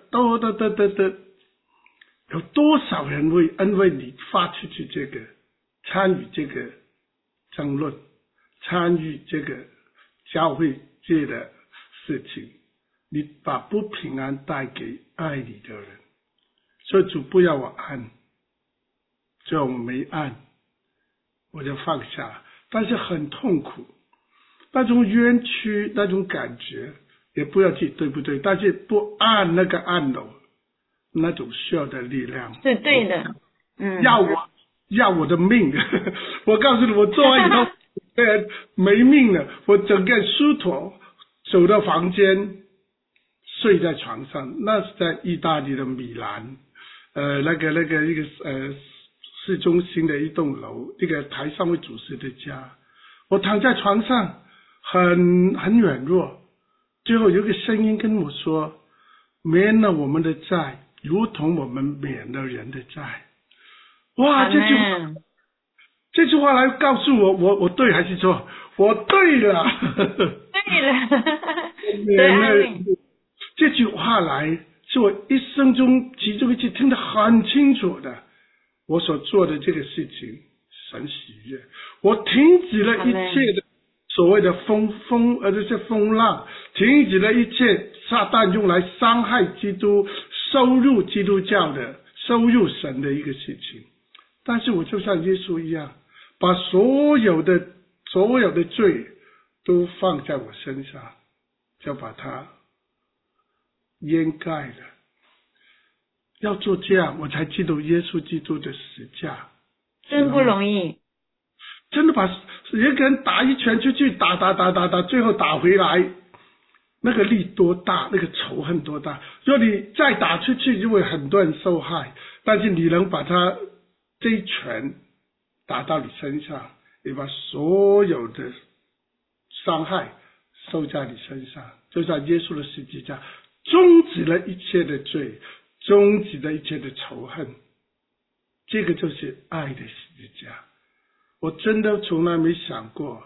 有多少人会因为你发出去这个参与这个争论，参与这个教会界的事情，你把不平安带给爱你的人。所以主不要我按，所以我没按，我就放下，但是很痛苦，那种冤屈，那种感觉也不要去对不对，但是不按那个按钮，那种需要的力量是对的。 要我的命我告诉你，我做完以后没命了，我整个梳头走到房间睡在床上，那是在意大利的米兰那个一个市中心的一栋楼，一个台上会主持的家，我躺在床上很软弱，最后有个声音跟我说，免了我们的债，如同我们免了人的债。哇，这句话来告诉我对还是错？我对了对了对，这句话来是我一生中其中一句听得很清楚的，我所做的这个事情神喜悦，我停止了一切的所谓的这些风浪，停止了一切撒旦用来伤害基督、收入基督教的、收入神的一个事情。但是我就像耶稣一样，把所有的罪都放在我身上，就把它掩盖了。要做这样，我才记得耶稣基督的十架， 真不容易。 真的把一个人打一拳出去，打，最后打回来，那个力多大，那个仇恨多大。如果你再打出去，就会很多人受害，但是你能把他这一拳打到你身上，你把所有的伤害受在你身上，就像耶稣的十字架终止了一切的罪，终止了一切的仇恨。这个就是爱的十字架。我真的从来没想过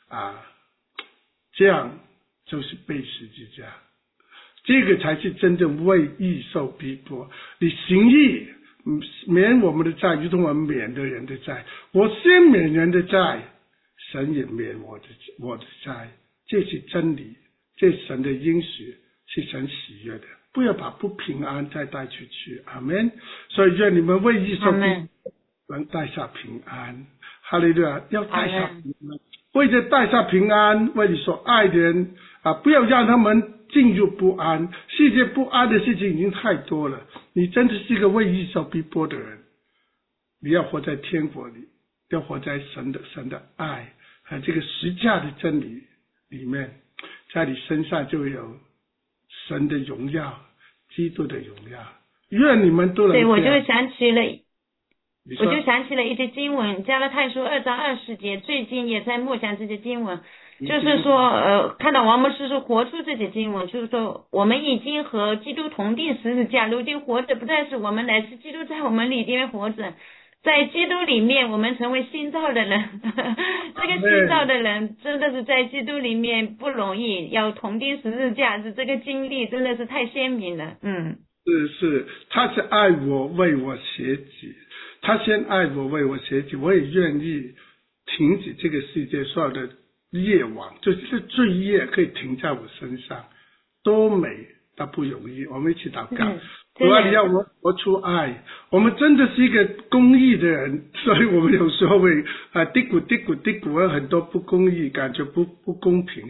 这样就是背十字架，这个才是真正为义受逼迫。你行义免我们的债，如同我们免的人的债。我先免人的债，神也免我的债。这是真理，这是神的应许，是神喜悦的。不要把不平安再带出去，阿们。所以愿你们为义受逼能带下平安，哈利路亚！要带下平安，为着带下平安，为你所爱的人不要让他们进入不安。世界不安的事情已经太多了，你真的是一个为义受逼迫的人。你要活在天国里，要活在神的爱和这个十架的真理里面，在你身上就有神的荣耀，基督的荣耀。愿你们都能。 对，我就想起了一些经文，加拉太书2章20节，最近也在默想这些经文，就是说看到王牧师说活出这些经文，就是说我们已经和基督同定十字架，如今活着不再是我们，乃是基督在我们里边活着。在基督里面我们成为新造的人这个新造的人真的是在基督里面不容易，要同定十字架，这个经历真的是太鲜明了。 是他是爱我为我舍己，他先爱我为我舍己，我也愿意停止这个世界所有的业网，就是罪业可以停在我身上，多美但不容易。我们一起祷告。主啊，你要我活出爱，我们真的是一个公义的人，所以我们有时候会嘀咕很多不公义，感觉不公平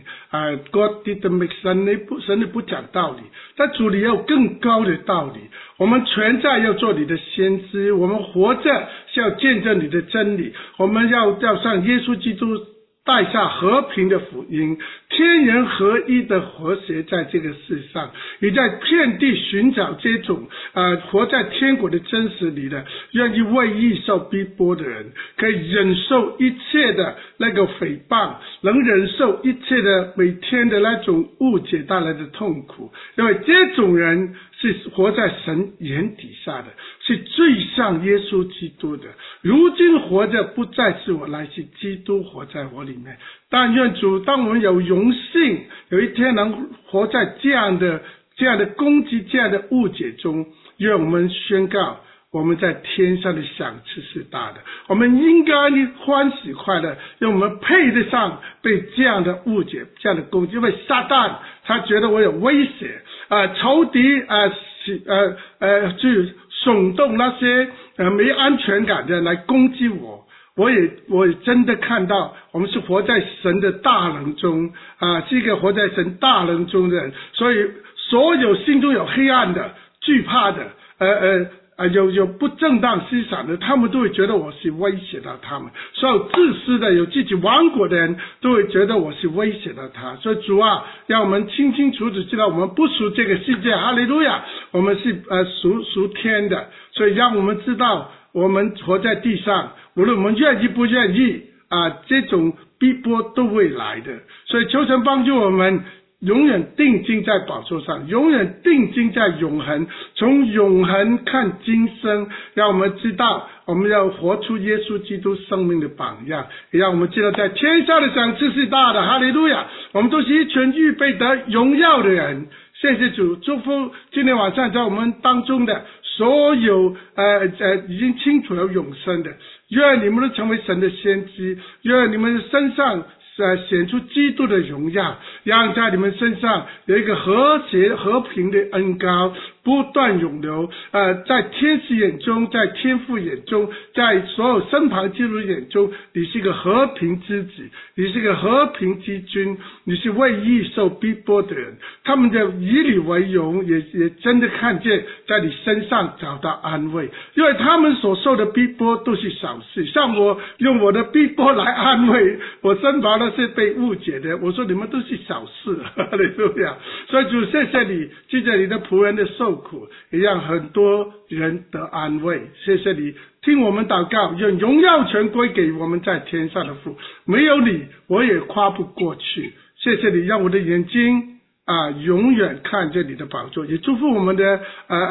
God didn't make sense， 神不讲道理，但主你有更高的道理。我们全在要做你的先知，我们活着是要见证你的真理，我们要向耶稣基督带下和平的福音，天人合一的和谐在这个世上，你在遍地寻找这种活在天国的真实里的，愿意为义受逼迫的人，可以忍受一切的那个诽谤，能忍受一切的每天的那种误解带来的痛苦，因为这种人是活在神眼底下的，是最像耶稣基督的。如今活着不再是我来，是基督活在我里面。但愿主，当我们有荣幸有一天能活在这样的攻击，这样的误解中，愿我们宣告我们在天上的赏赐是大的，我们应该欢喜快乐，因为我们配得上被这样的误解，这样的攻击。因为撒旦他觉得我有威胁仇敌去耸动那些没安全感的人来攻击我。我也真的看到我们是活在神的大能中是一个活在神大能中的人，所以所有心中有黑暗的、惧怕的有不正当思想的，他们都会觉得我是威胁到他们。所有自私的有自己王国的人都会觉得我是威胁到他。所以主啊，让我们清清楚楚知道我们不属这个世界，哈利路亚，我们是属天的。所以让我们知道我们活在地上，无论我们愿意不愿意这种逼迫都会来的。所以求神帮助我们永远定睛在宝座上，永远定睛在永恒，从永恒看今生，让我们知道我们要活出耶稣基督生命的榜样，也让我们知道在天上的赏赐是大的，哈利路亚。我们都是一群预备得荣耀的人。谢谢主，祝福今天晚上在我们当中的所有已经清楚有永生的，愿你们都成为神的先知，愿你们的身上显出基督的荣耀，让在你们身上有一个和谐和平的恩膏不断涌流在天使眼中，在天父眼中，在所有身旁基督眼中，你是一个和平之子，你是一个和平之君，你是为义受逼迫的人，他们就以你为荣，也真的看见在你身上找到安慰，因为他们所受的逼迫都是小事。像我用我的逼迫来安慰我身旁那些被误解的，我说你们都是小事，哈利路亚。所以主谢谢你，记着你的仆人的受苦，也让很多人得安慰。谢谢你听我们祷告，愿荣耀全归给我们在天上的父，没有你我也夸不过去。谢谢你让我的眼睛永远看见你的宝座，也祝福我们的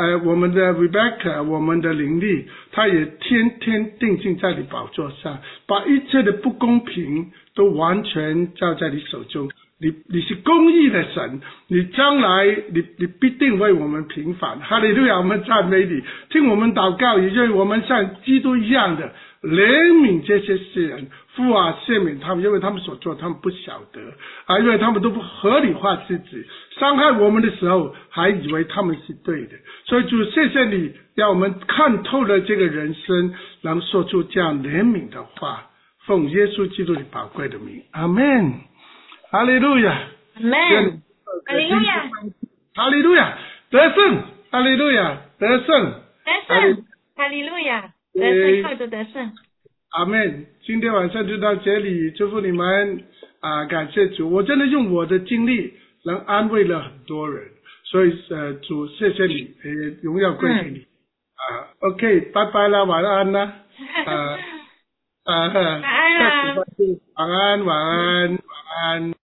Rebecca， 我们的灵力，他也天天定睛在你宝座上，把一切的不公平都完全交在你手中， 你是公义的神，你将来你必定为我们平反。哈利路亚，我们赞美你，听我们祷告，也愿我们像基督一样的怜悯这些世人，父啊，赦免他们，因为他们所做他们不晓得啊，因为他们都不合理化自己，伤害我们的时候还以为他们是对的。所以主，谢谢你让我们看透了这个人生，能说出这样怜悯的话，奉耶稣基督的宝贵的名，阿们。哈利路亚， 阿门，哈利路亚， 哈利路亚，得胜，哈利路亚，得胜， 哈利路亚，得胜，靠着得胜。 阿们。今天晚上就到这里，祝福你们啊！感谢主，我真的用我的经历能安慰了很多人，所以主谢谢你，荣耀归给你啊。OK， 拜拜啦，晚安啦，晚安啦， 晚安啦， 晚安，晚安，晚安。